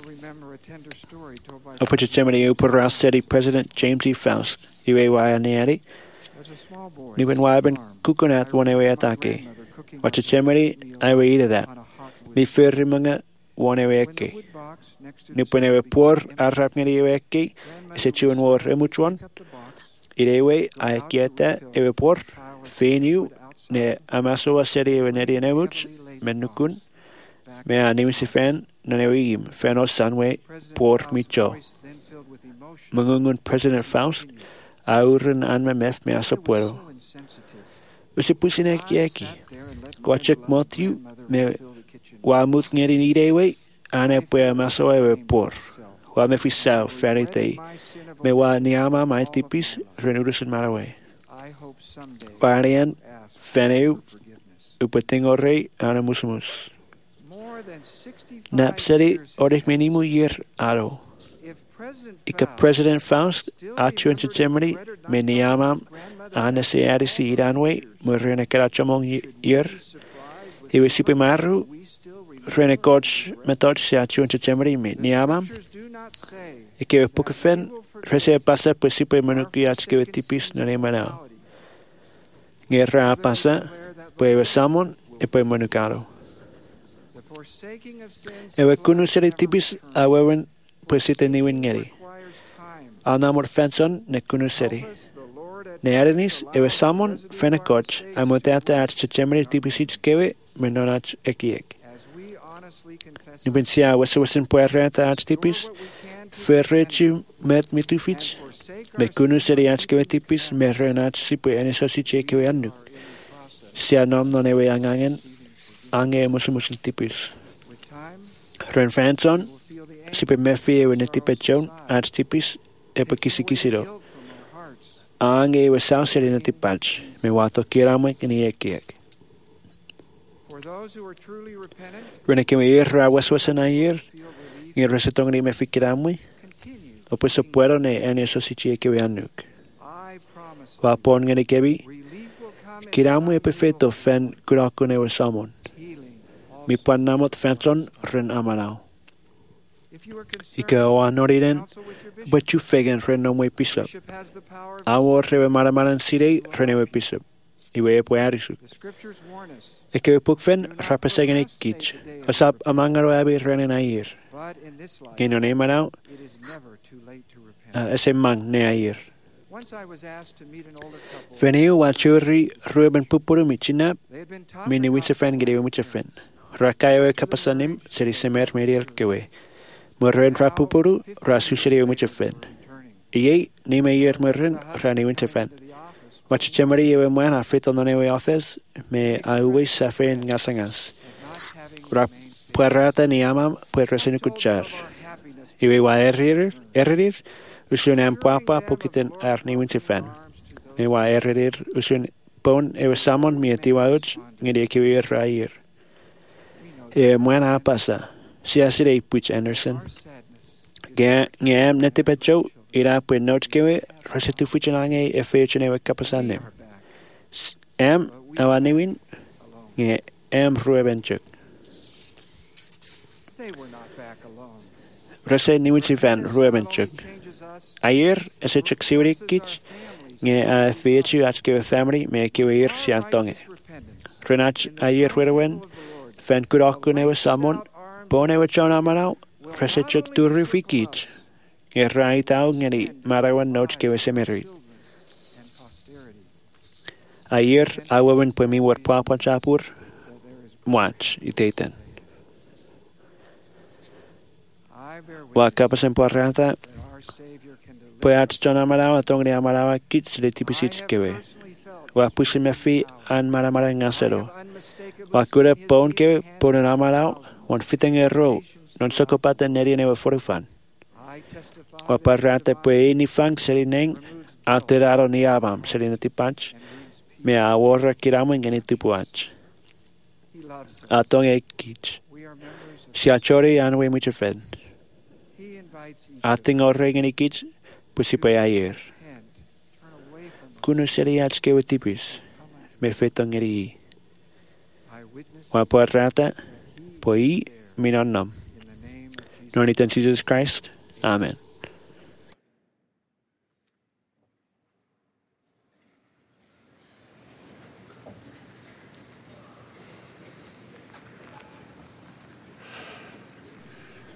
Speaker 4: O pucha chemani upura seri President James E. Faust, iwe waya neari, niwen waben kukunat wane we atake. Wacha chemani, iwe ida that. Mi ferri mga wane weke. Ni pune we por arrap ngeri weke, se chuan war emuchuan. Irewe a kieta ewe por feniu ne amasoa seri ewe neri nevuch menukun me a nimsi fan nanewim fanos sanwe por micho. Mengungun President Faust auren an me meth me aso puedo. Usi pusine kieki. Wachek Matthew me wa mut ngeri nirewe ane pue amasoa ewe por. Wa me fisao ferite me wa niama mai tipis renurusen marawe. Warian feneu upetingo rei ana musmus. Napseri orik menimu year aro. Ika President Faust atu in Germany me niama ana se arisi iranwe mo rene karachamong year. Iwe sipe maru rene coach metod se atu in Germany me niama. Ike pukefen rese pasa pues sipe menuki atske tipis no ne manao. Guerra pasa pues samon e pues menukaro. Ewe kunu seri tipis awewen pues site niwin ngeri. Anamor fenson ne kunu seri. Ne arenis ewe samon fenekoch amoteata arch chemeri tipis kewe menonach ekiek. Nibensia wesewesin puerreata arch tipis ferrechu met mitufich me kunu seri arch kewe tipis me renach sipu enisosiche kewe annuk. Sia nom non ewe angangen ange musumusin tipis. Ren fenson sipe mefi ewe netipechon arch tipis epe kisikisiro. Ange ewe sauseri netipach me wato kirame kini ekiek. Rene keme irra waswasan ayer ngi resetong ni mefi kiramwe o pues puedo ne ene sosichi kewe annuk. Wapon ngene kebi kiramwe perfecto fen kurakune ewe samon. Mi panamot fenton ren amarao. Ika o anoriren, but you fegen ren no mwe pisop. Awo rebe maramaran sirei ren ewe pisop. Iwe e puearisuk. Ika e pukfen rapesegen ikich. Asap amangaro abi ren en air. Geno ne marao, ese mang ne air. Veneu wachuri ruben pupuru michinap, mini winchefen gede winchefen. Rakaewe kapasanim seri semer medial kewe. Murren rapupuru rasuseri winchefen. Iye nime yer murren rani winchefen. Wachichemari ewe mwan afito nonewe office me auwe safen ngasangas. Rapuerrata niamam puerresenu kuchar. Iwe wa erir erir usun ampapa pukiten arni winchefen. Me wa erir usun pon ewe samon mietiwa uch ngede kewe rair. E mwana pasa si asire puch Anderson ge ngem netipecho ira pu note kewe resetu fuchanange e fechene we kapasane em awanewin ge em ruebenchuk rese niwchi van ruebenchuk ayer ese chuk siwri kich ge a fechu atke family me kewe ir siantonge renach ayer werwen Fan kurakun ewe samon, bon ewe chon amarao, resechuk turri fikich. E raitao ngeni marawan noch kewe semeri. Ayer awewen pemi war papa chapur, muach iteten. Wakapasen porrata, poat chon amarao atongni amarao kich le tipisich kewe. Wapusi mefi an maramara ngasero. Wakure pon ke pon amarao on fitting a row non sokopata neri never for fun. Waparate pue ni fang serineng alteraro ni abam serinati punch me a warra kiramo ngeni tipuach. Atong ekich. Si achori anwe mucho fen. Ating orre ngeni kich pusipe ayer. Kuno seriach ke tipis me fetong eri. Wa puerrata, poi minonnam. Nonitan Jesus Christ. Amen.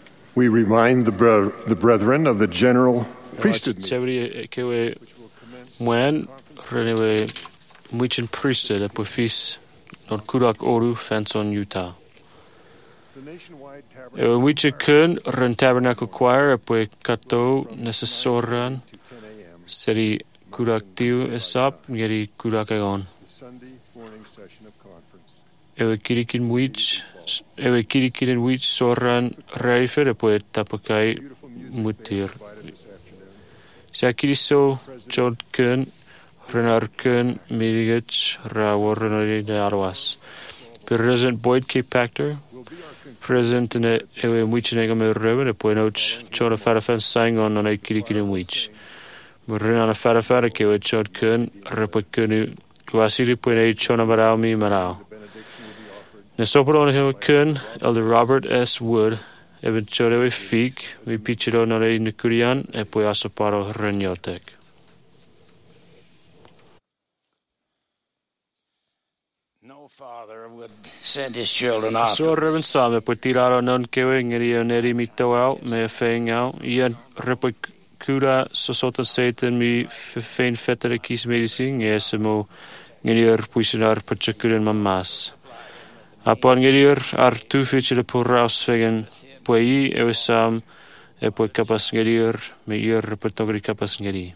Speaker 3: We remind the, bro- the brethren of the general priesthood,
Speaker 4: Chévere que we
Speaker 11: Mwen renewe mwichin priesthood e pwefis non kudak oru fanson Utah. Ewe mwiche kun ren tabernacle choir e pwe kato nesesoran seri kudak tiu esap ngeri kudak egon. Ewe kirikin mwich ewe kirikin mwich soran reifer e pwe tapakai mutir. Sia kiriso chod kun renar kun mirigich ra warrenari de arwas. President Boyd K. Pachter, President in a ewe mwichinega me rewen e pwe noch chod a farafan sangon on e kirikin mwich. Murina na farafara ke we chod kun repa kunu kwasiri pwe ne chona marao mi marao. Ne sopron he kun Elder Robert S. Wood even chode we fik mi pichiro na re nikurian e pwe asoparo renyotek.
Speaker 12: No father would send his children off.
Speaker 11: So reven same pwe tiraro non kewe ngeri oneri mi toau me feing out ian repa kura sosotan satan mi fein fetere kies medicine ngesemo ngerier puisinar pachakuren mamas. Upon ngerier ar tu fichele porraus vegen poi ewe sam e poi kapas ngerier me ier repetogri kapas ngeri.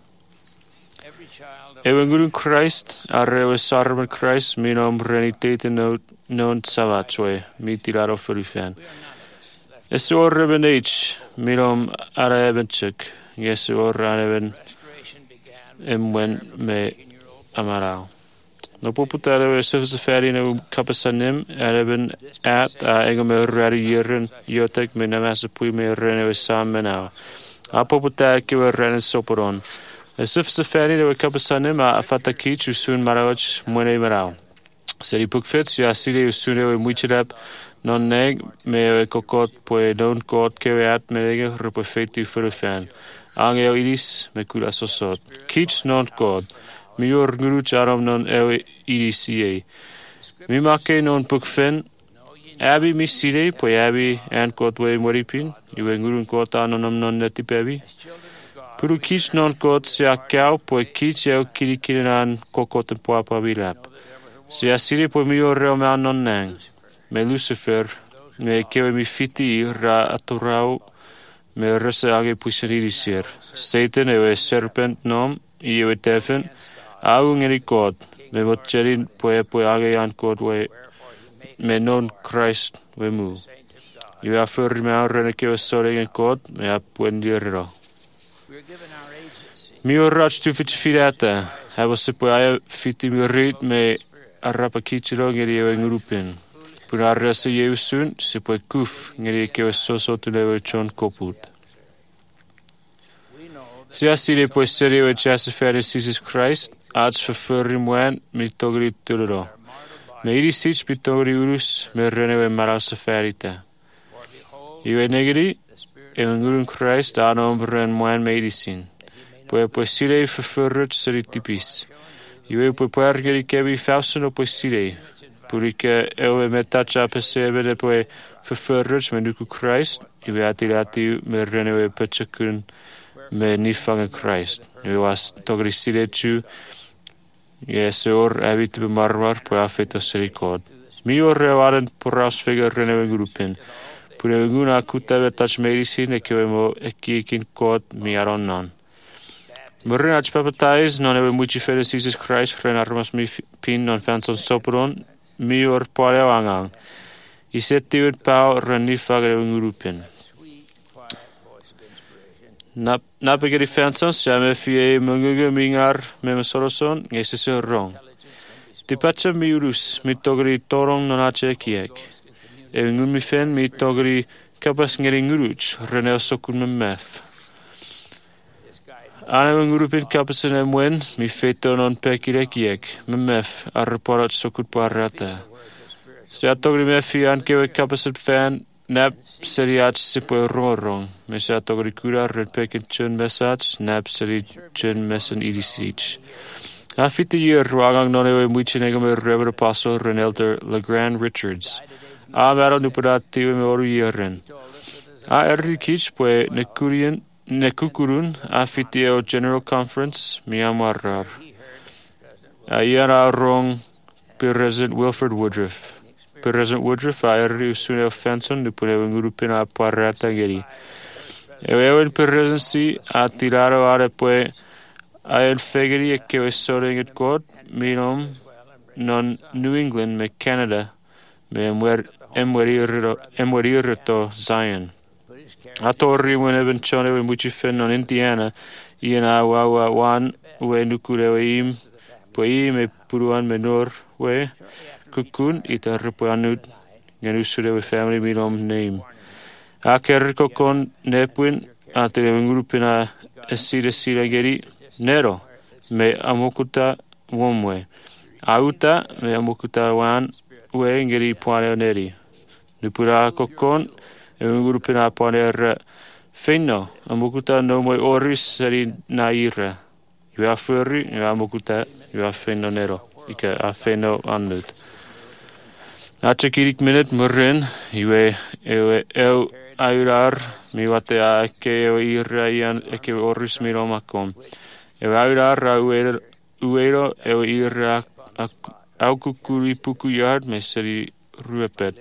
Speaker 11: Ewe ngurun Christ ar ewe sarmen Christ mi nom renitete no non savachwe mi tiraro furifen. Es or reben each mi nom ara ebenchuk. Yes, or even emwen me amarao. No poputare we sefse feri no kapasanim erben at a egome rari yeren yotek me namas pui me rene we samena. A poputare ke we rene soporon. E sefse feri no kapasanim a fataki chu sun marawach mwene marao. Seri pukfits ya sire usune we muchirap non neg me kokot pue non kot ke we at me nege repofeti furufan. Angeo iris me kura sosot. Kich non god. Mi ur nguruch arom non ewe iris ie. Mi make non pukfen. Abi mi sire po abi an god we moripin. Iwe ngurun god anon non neti pebi. Puru kich non god se a kau po kich eo kirikiran kokot po apa bilap. Se a sire po mi ur reo me anon nang. Me Lucifer me kewe mi fiti ra aturau me rese age puiseririsir. Satan ewe serpent nom, i ewe tefen, au ngeri god, me motcherin poe poe age an god we, me non Christ we mu. Iwe a furri me au rene kewe sore gen god, me a puendirro. Mi o rach tu fiti firata, habo se poe aia fiti mi rit me arrapa kichiro ngeri ewe ngurupin. Puna rese yew sun, se poe kuf ngeri kewe soso tu lewe chon koput. Si asire poe serio e chase fere Jesus Christ, ats verfurri mwen mi togri tururo. Me iri sich mi togri urus me renewe marause ferite. Iwe negeri, e ngurun Christ anom ren mwen me iri sin. Poe poe sire verfurrut seri tipis. Iwe poe puergeri kebi fausen o poe sire. Purike ewe me tacha pesebe de poe verfurrut me nuku Christ, iwe atirati me renewe pechakun me nifange Christ. Nu was togri sirechu, Jesu or evit be marmar po afeto serikod. Mi or revaren porras figure renewe grupen. Pure guna kutave touch medicine e kewe mo ekikin kod mi aronnan. Morin ach papatais non ewe muchi fede Jesus Christ ren armas mi pin non fanson sopron mi or poare wangang. Iset pau ren nifage grupen. Nap napegeri fansons jame fie munguge mingar me soroson ngesese rong. Tipacha mi urus mi togri torong nonache kiek. E ngum mi fen mi togri kapas ngeri nguruch reneo sokun me mef. Ane ngurupin kapas ne mwen mi feto non pekire kiek me mef arreporat sokut parrata. Se atogri me fi anke kapas fan nap seriat sipo rorong. Me se atogri kura red peken chun message nap seri chun messen idisich. Afite year wagang nonewe muchinega me rever apostle Renelter Legrand Richards. A vero nupadat tiwe me oru yeren. A erri kich pue nekurian ne kukurun a fiti o General Conference mi amarar. A iara rong President Wilford Woodruff. President Woodruff a eri usune offenson nu pune ngurupina a parata geri. E ewen presidency a tiraro are pue a en fegeri e ke wesoring et god minom non New England me Canada me emwer emweririto emweririto Zion. A torri when even chone we muchi fen non Indiana iena wa wa wan we nukure we im poi me puruan menor we kukun ita repuanut nganusure we family minom name. A kerko kon nepwin a te ngurupina esire sira geri nero me amokuta womwe. Auta me amokuta wan we ngeri poane neri. Nupura kokon e ngurupina poane feno amokuta no moi oris seri naira. You are furry, you are amokuta, you are feno nero. Ika a feno anut. Na chekirik minute murin, iwe ewe eu aurar mi wate a ke o ira ian e ke oris mi romakom. Ewe aurar a uero uero e o ira au kukuri puku yard me seri ruepet.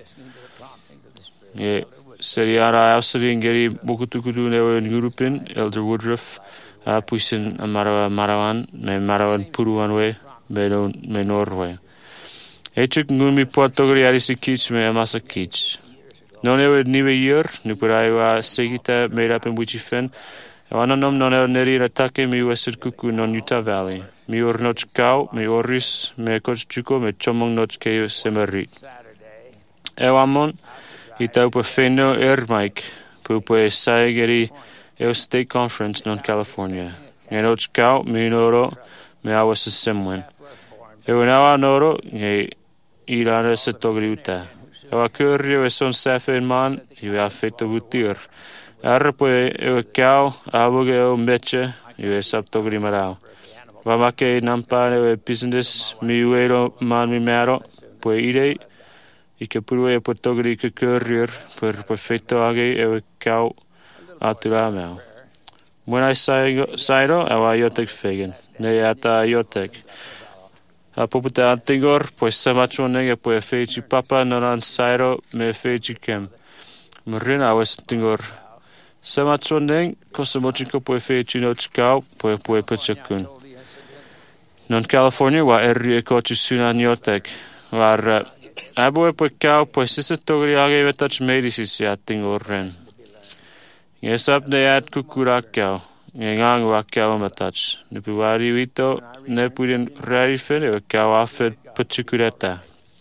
Speaker 11: E seri ara ausari ngeri mokutukutu ne o ngurupin, Elder Woodruff, a puisin a marawa marawan, me marawan puruan we, me, no, me norwe. Echuk ngumi puatogri arisi kich me amasa kich. Non ewe niwe year, nupurai wa segita made up in Wichifen. Wananom non ewe neri ratake mi wesed kuku non Utah Valley. Mi or noch kau, mi oris, me koch chuko, me chomong noch keo semerit. Ewamon, ita upa feno ermaik, pupa e saegeri eo State Conference non California. Nge noch kau, mi noro, me awas a semwen. Ewe nawa noro, nge irana se togri uta. Ewa currio e son safe in man, iwe a feto gutir. Arrapoe ewe kau, aboge o meche, iwe sap togri marao. Wamake nampa ewe business, mi uero man mi maro, poe ide, ike purue e po togri ke currier, per po feto age ewe kau atura meo. When I sairo, ewa iotek fegen, ne ata iotek. A poputa antigor, pues samacho nege poe feici papa nonan sairo me feici kem. Marina was tingor. Samacho neng, kosamochiko poe feici no chikau, poe poe pachakun. Non California wa erri e kochi suna nyotek. War uh, aboe poe kau poe sisa togri age vetach medicis ya tingor ren. Ngesap ne ad kukurakau. Ngang wa kau matach. Nupuari wito ne purin rarifen e kau afet pachukureta.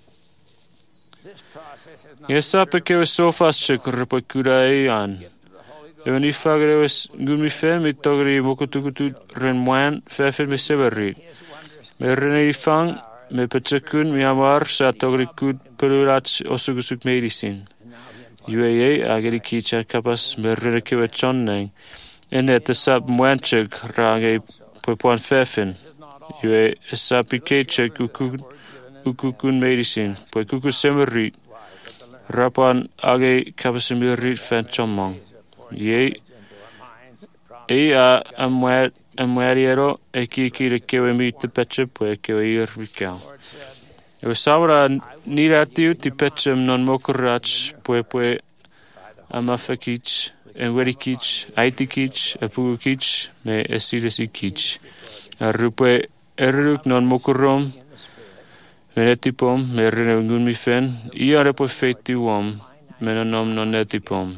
Speaker 11: Yesa peke we sofas chekor pakura an. Even if fagre was gumi fe mi togri mokutukutu renmoan fefe me severit. Me rene fang me pachakun mi amar sa togri kud perurach osugusuk medicine. U A A ageri kicha kapas me rene kewe chonneng. Ene te sap mwanchek rage poan fefen. Yue sapi kechek ukukun medicine. Poe kuku semerit. Rapan age kapasimerit fan chomong. Ye e a amwariero e kiki de kewe mi te peche poe kewe ir vikau. E saura niratiu ti pechem non mokurach poe poe amafakich. En werikich, aitikich, apugukich, me esidesikich. A rupe erruk non mokurom, menetipom, me renungun mi fen, ia repo feti wom, menonom non netipom.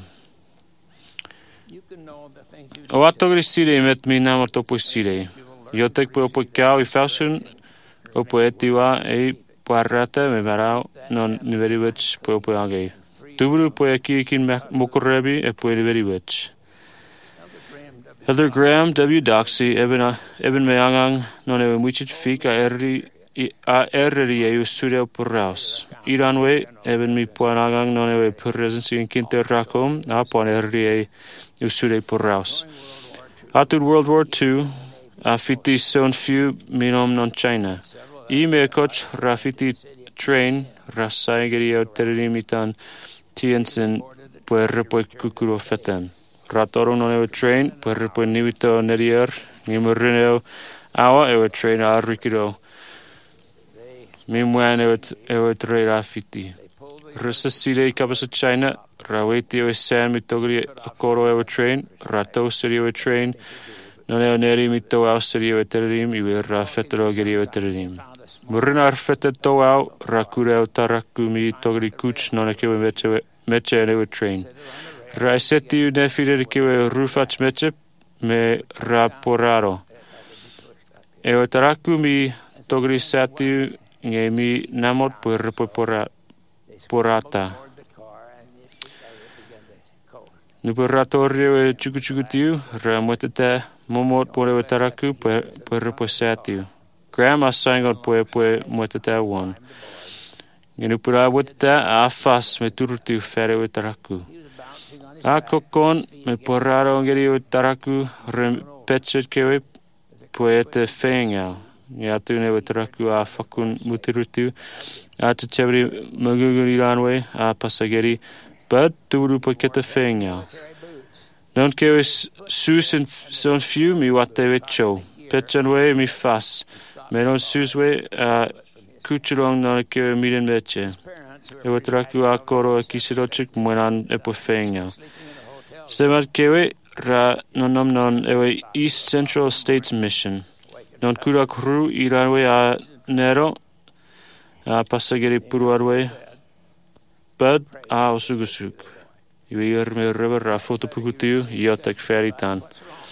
Speaker 11: O atogri sire met mi namor topo sire. Jotek po opo kau i fausun, opo etiwa e parrata me marau non niveriwech po opo agei. Tubru poe kikin mokorebi e poe very witch. Elder Graham W. Doxy eben eben meangang non e muchit fika erri a erri e studio porraus. Iranwe eben mi poanagang non e presence in kinte rakom a pon erri e studio porraus. After World War Two, a fiti son few minom non China. I me coach rafiti train rasaigeri o terimitan Tiensen poe repoe kukuro feten. Ratoro non ewe train, per po niwito nerier, ngi merineo awa ewe train a rikiro. Mi mwan ewe ewe tre rafiti. Risa sire I kapasa China, raweti ewe san mitogri akoro ewe train, rato siri ewe train, non ewe neri mito au siri ewe tererim, iwe rafetero geri ewe tererim. Murina arfete to au, rakure au taraku mi togri kuch non ewe meche meche ewe train. Ra seti u nefire kewe rufach meche me raporaro. Ewe taraku mi togri sati nge mi namot per pora porata. Nuperatori ewe chuku chuku tiu, ra mwetete momot por ewe taraku per per posati. Grandma sangot poe poe mwetete one. Nge nupera wetete afas me turutu fere ewe taraku. A kokon me poraro ngeri o taraku rem petchet kewe poete fenga. Ya tu ne taraku a fakun mutirutu. A te chevri maguguri ranwe a pasageri. But turu po kete fenga. Non kewe sus en son fiu mi wate wecho. Petchanwe mi fas. Me non suswe a kuchurong non kewe miren meche. Ewe taraku a koro a kisirochik mwenan e po fenga. Semat kewe ra nonom non ewe East Central States Mission. Non kura kru iranwe a nero a pasageri puruarwe bad a osugusuk. Iwe irme river ra fotopukutiu iotek feritan.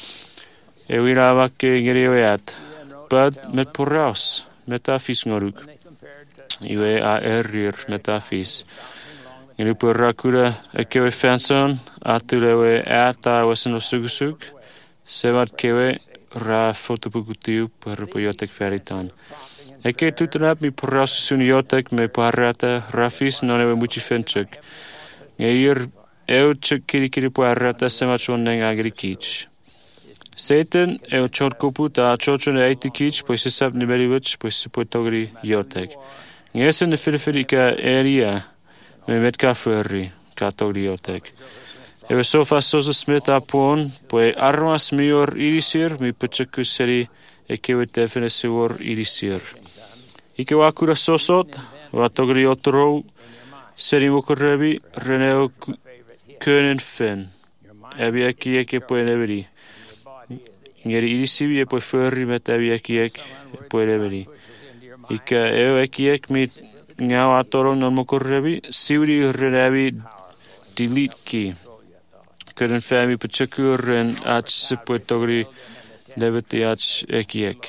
Speaker 11: Ewe ra wake ngeri ewe at. Bad met porraus met a fis ngoruk. Iwe a erir met a fis. Ngeri purra kura e kewe fanson atulewe ata wasen osugusuk. Semat kewe ra fotopukutiu per poiotek feritan. Eke tutenap mi porrasusun iotek me parrata rafis non ewe muchi fenchuk. Ngeir eu chuk kiri kiri parrata semat woneng agri kich. Satan eu chot koput a chochun e eiti kich po sisap nimeriwich po sipotogri iotek. Ngesen de filifirika area me metka furri ka togri iotek. Ewe sofa sosa smith apon po e armas mior irisir mi puchaku seri e kewe definisior irisir. Ike wakura sosot, watogri otoro, seri mokorebi, reneo könen fen. Ebi eki eke po eneveri. Ngeri irisibi e po furri met ebi eki ek po eneveri. Ike eo eki ek mi ngau atoro non mokorebi, siwri renebi delete ki. Könen fen mi puchaku ren ach sipo togri lebeti ach eki ek.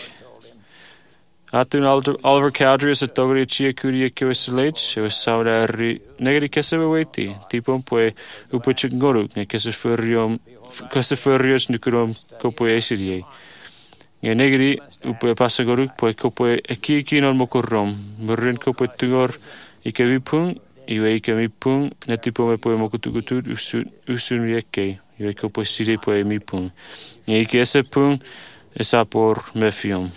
Speaker 11: Atun Oliver Cowdery is a togri chia kuria kewe selage, e was sauda ri negeri kesewe weti, tipon poe upuchik ngoruk, ne kese furriom, kese furrios nukurom kopoe esirie. Nge negeri upoe pasagoruk poe kopoe ekiki non mokorom, murin kopoe tungor ike vipung, iwe ike mipung, ne tipo me poe mokutukutut usun, usun rieke, iwe kopoe sire poe mipung. Nge ike ese pung, esapor mefiom.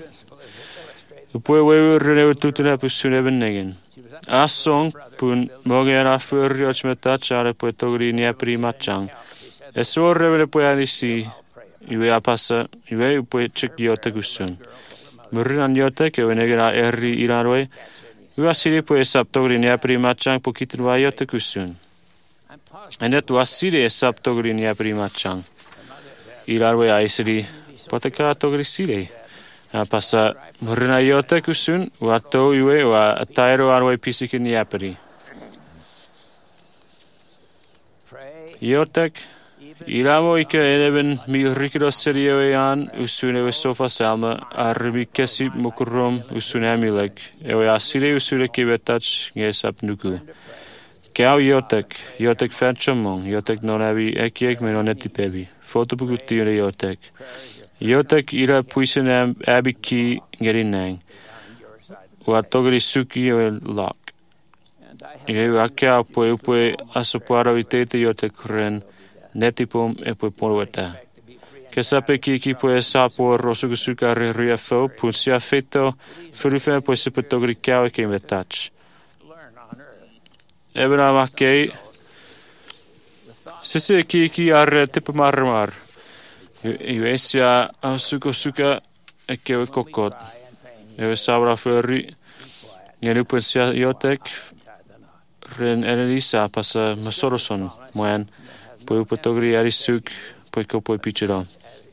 Speaker 11: Upoe wewe renewe tutuna pusun eben negen. Asong pun mogen a furrioch metach are poe togri niapri machang. Esor revele poe anisi, iwe apasa, iwe upoe chik yotek usun. Murran yotek ewe negen a erri iranwe, iwe asiri poe sap togri niapri machang po kitinwa yotek usun. Enet wasiri esap togri niapri machang. Iranwe a isiri, poteka togri sire. A pasa murina iotek usun, wa to iwe wa atairo arwe pisik in yapari. Iotek, iramo ike eneben mi rikido seriewe an usun ewe sofa salma, armi kesi mukurum usun amilek, ewe asire usure kibetach ngesap nuku. Kau iotek, iotek fenchomong, iotek non abi ekiek menoneti pebi, fotopukuti une iotek. Iotek ira puisen am abiki ngerinang. Wa togri suki o lock. Ie akia poe poe asopuaro itete iotek ren netipum e poe poeta. Kesape kiki poe sapo rosugusuka re riafo punsia feto furufe poe sepe togri kao e kemetach. Ebena makei Sisi ki ki ar tipa marmar. Iwe esia au suko suka e kewe kokot. Iwe sabra furi. Ngenu pensia iotek. Ren Elisa pasa masoroson moen. Poi upotogri arisuk. Poi kopoi pichidon.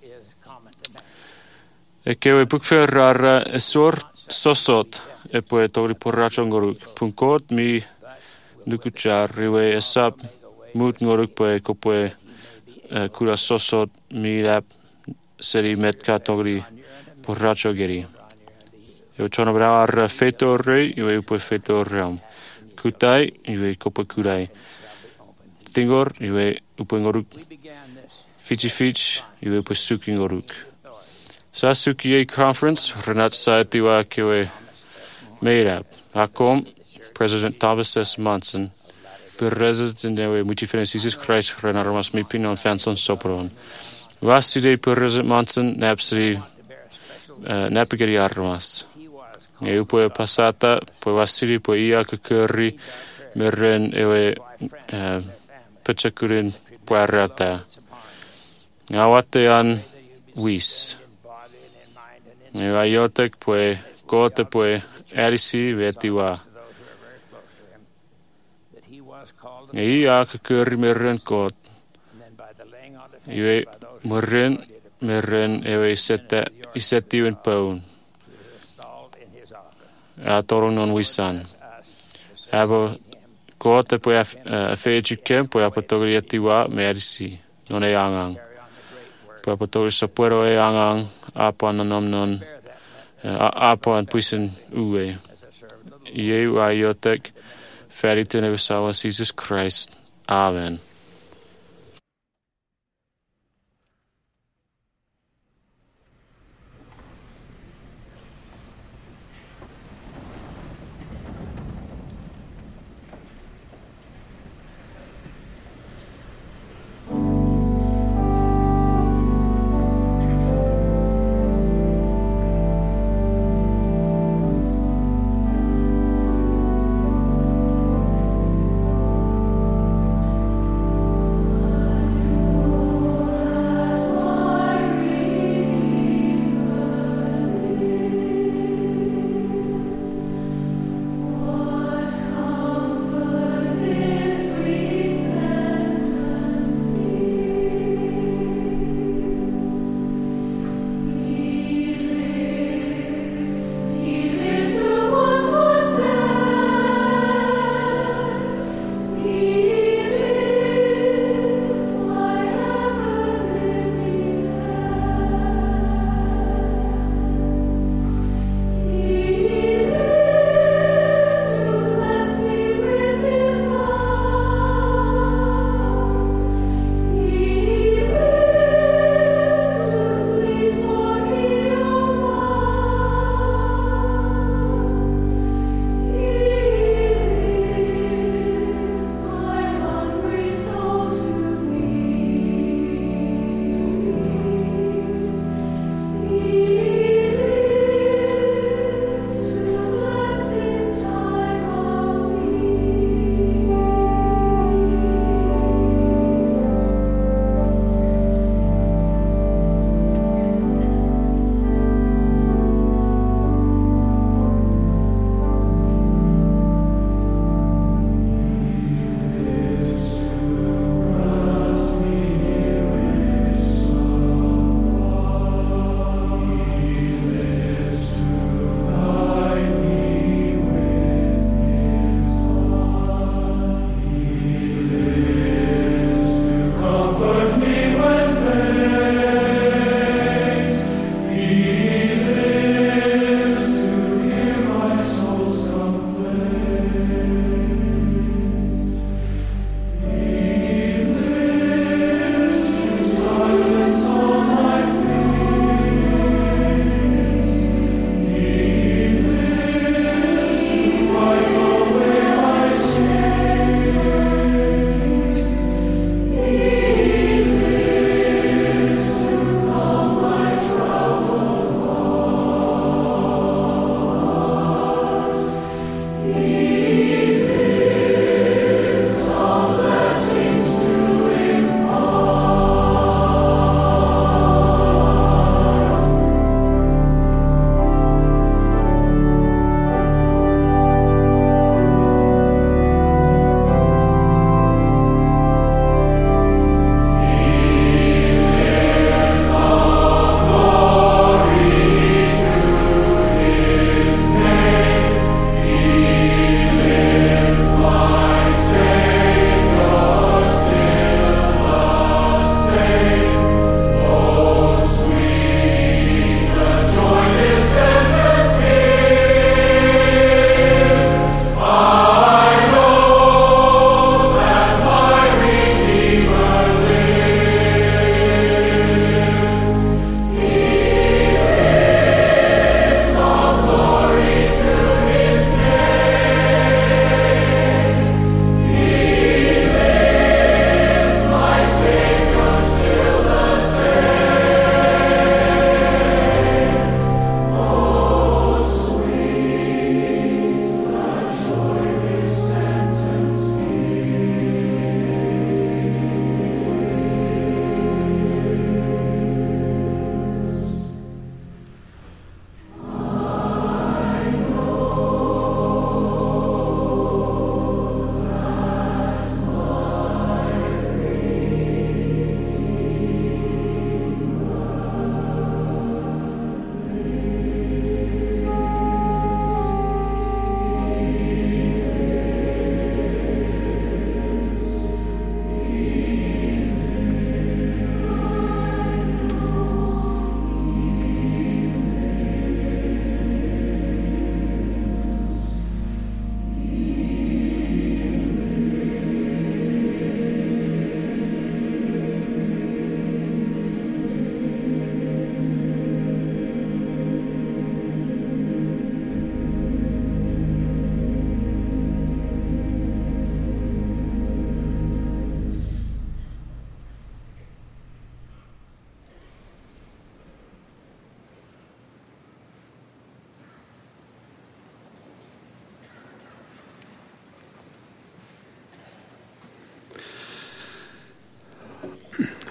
Speaker 11: E kewe bukfer ar esor sosot. E poi togri porracho ngoruk. Punkot mi nukuchar. Iwe esap. Mut ngoruk poi kopoi kura sosot mi lap. Seri metka togri porracho geri. Eu chona brau ar feito rei, eu eu poi feito ream. Kutai, eu eu kopa kurai. Tingor, eu eu upo ngoruk. Fichi fich, eu eu poi suki ngoruk. Sa suki e conference, Renat sa tiwa kewe meirap. Hakom, President Thomas S. Monson, per resident ewe muti Jesus Christ, Renaramas mi pinon fanson sopron. Vaside per resident Monson, napsri, napigeri armas. Eu poi passata, poi vasiri, poi ia kukuri, merren ewe pechakurin puarata. Ngawate an wis. Eu aiotek poi kote poi erisi vetiwa. Ia kukuri merren kot. Ewe merren, merren ewe isette, isetiwen paun. A torong non wisan. Abo kote poi a fejukem poi a potogri atiwa merisi non e angang. Poi a potogri sapuero e angang apa nanom non apa an puisen uwe. Ieu a iotek feriten e visawa Jesus Christ. Amen.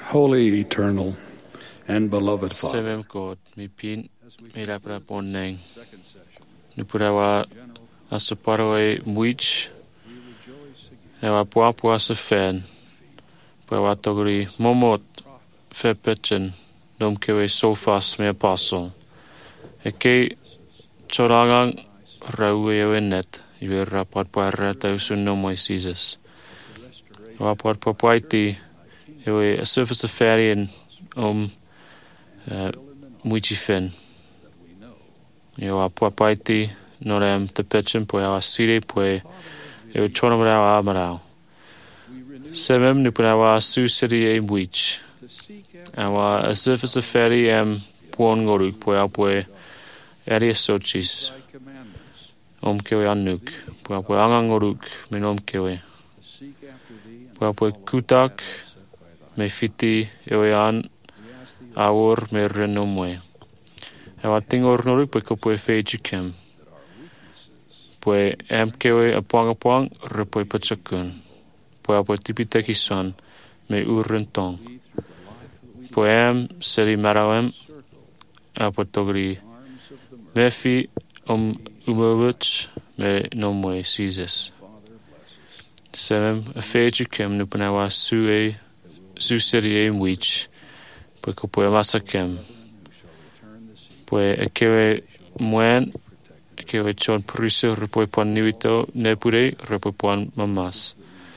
Speaker 13: Holy, eternal, and beloved Father,
Speaker 11: Sevem God, mi pin, mi lapra poneng. Nupurawa asaparo e muich, ewa puapua sa fen, puawa togri momot fe petchen, nom kewe sofas me apostle. E ke chorangang rau e ewenet, iwe rapat puara tau sunno moi Jesus. Rapat puapaiti, ewe a surface of ferien om uh, muichi fen. Ewa puapaiti, norem te petchen po ewa sire poe, ewe chonamarau amarau. Semem nupunawa su siri e muich. Awa a surface of ferry em puon ngoruk po ewa poe, eri sochis. Om kewe anuk, po ewa poe angangoruk, min om kewe. Po ewa poe kutak, me fiti ewe an, awor me renomwe. Ewa tingor noruk po kopoe feju kem. Poe em kewe a puang a puang, repoe pachakun. Poe a poe tipiteki son, me urren tong. Poe em seri marauem, a poe togri mefi om umowuch, me nomwe Jesus. Semem a feju kem nupanawa sue, su seri e mwich, poe kopoe masa kem. Poe e kewe mwen, e kewe chon prise repoe pon niwito nepure repoe pon mamas.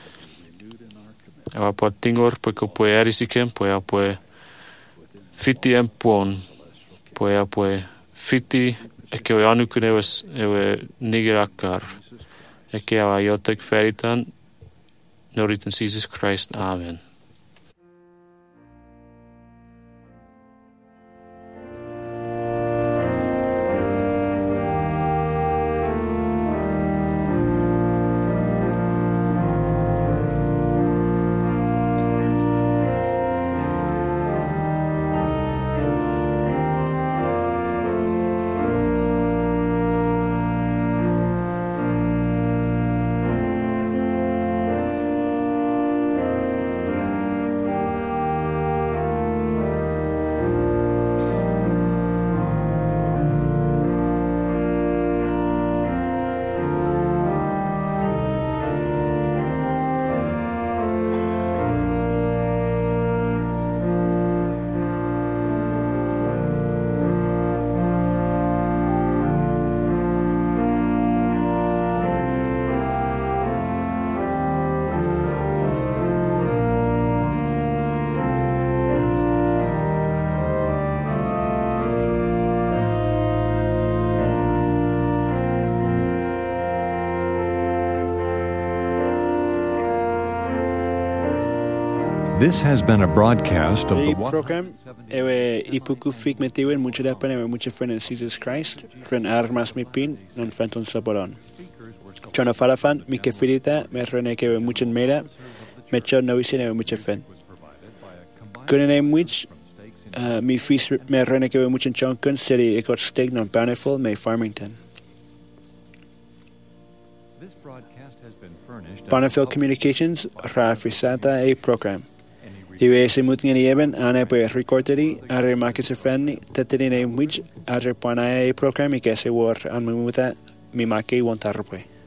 Speaker 11: Awa po tingor poe kopoe erisikem, poe a poe fiti em pon, poe a poe fiti e kewe anukun ewe, ewe nigirakar. E ke awa iotek feritan, noritan Jesus Christ. Amen.
Speaker 9: This has been a broadcast of the
Speaker 4: The program ewe ipuku fik metiwen mucho dapan ewe mucho friend in Jesus Christ, friend armas mi pin, non fenton saboron. Chona farafan, mi kefirita, me rene que ewe mucho mera, me chon no isin ewe mucho fen. Kunen em which, mi fis me rene que ewe mucho chonkun, seri ekot steg non bountiful, me Farmington. Bonneville Communications, Rafisata a program. Iwe se mutin ni eben ane po recorderi are makise fenni teteri ne mwich are pana a program ikese war an muta mi maki wontarpe.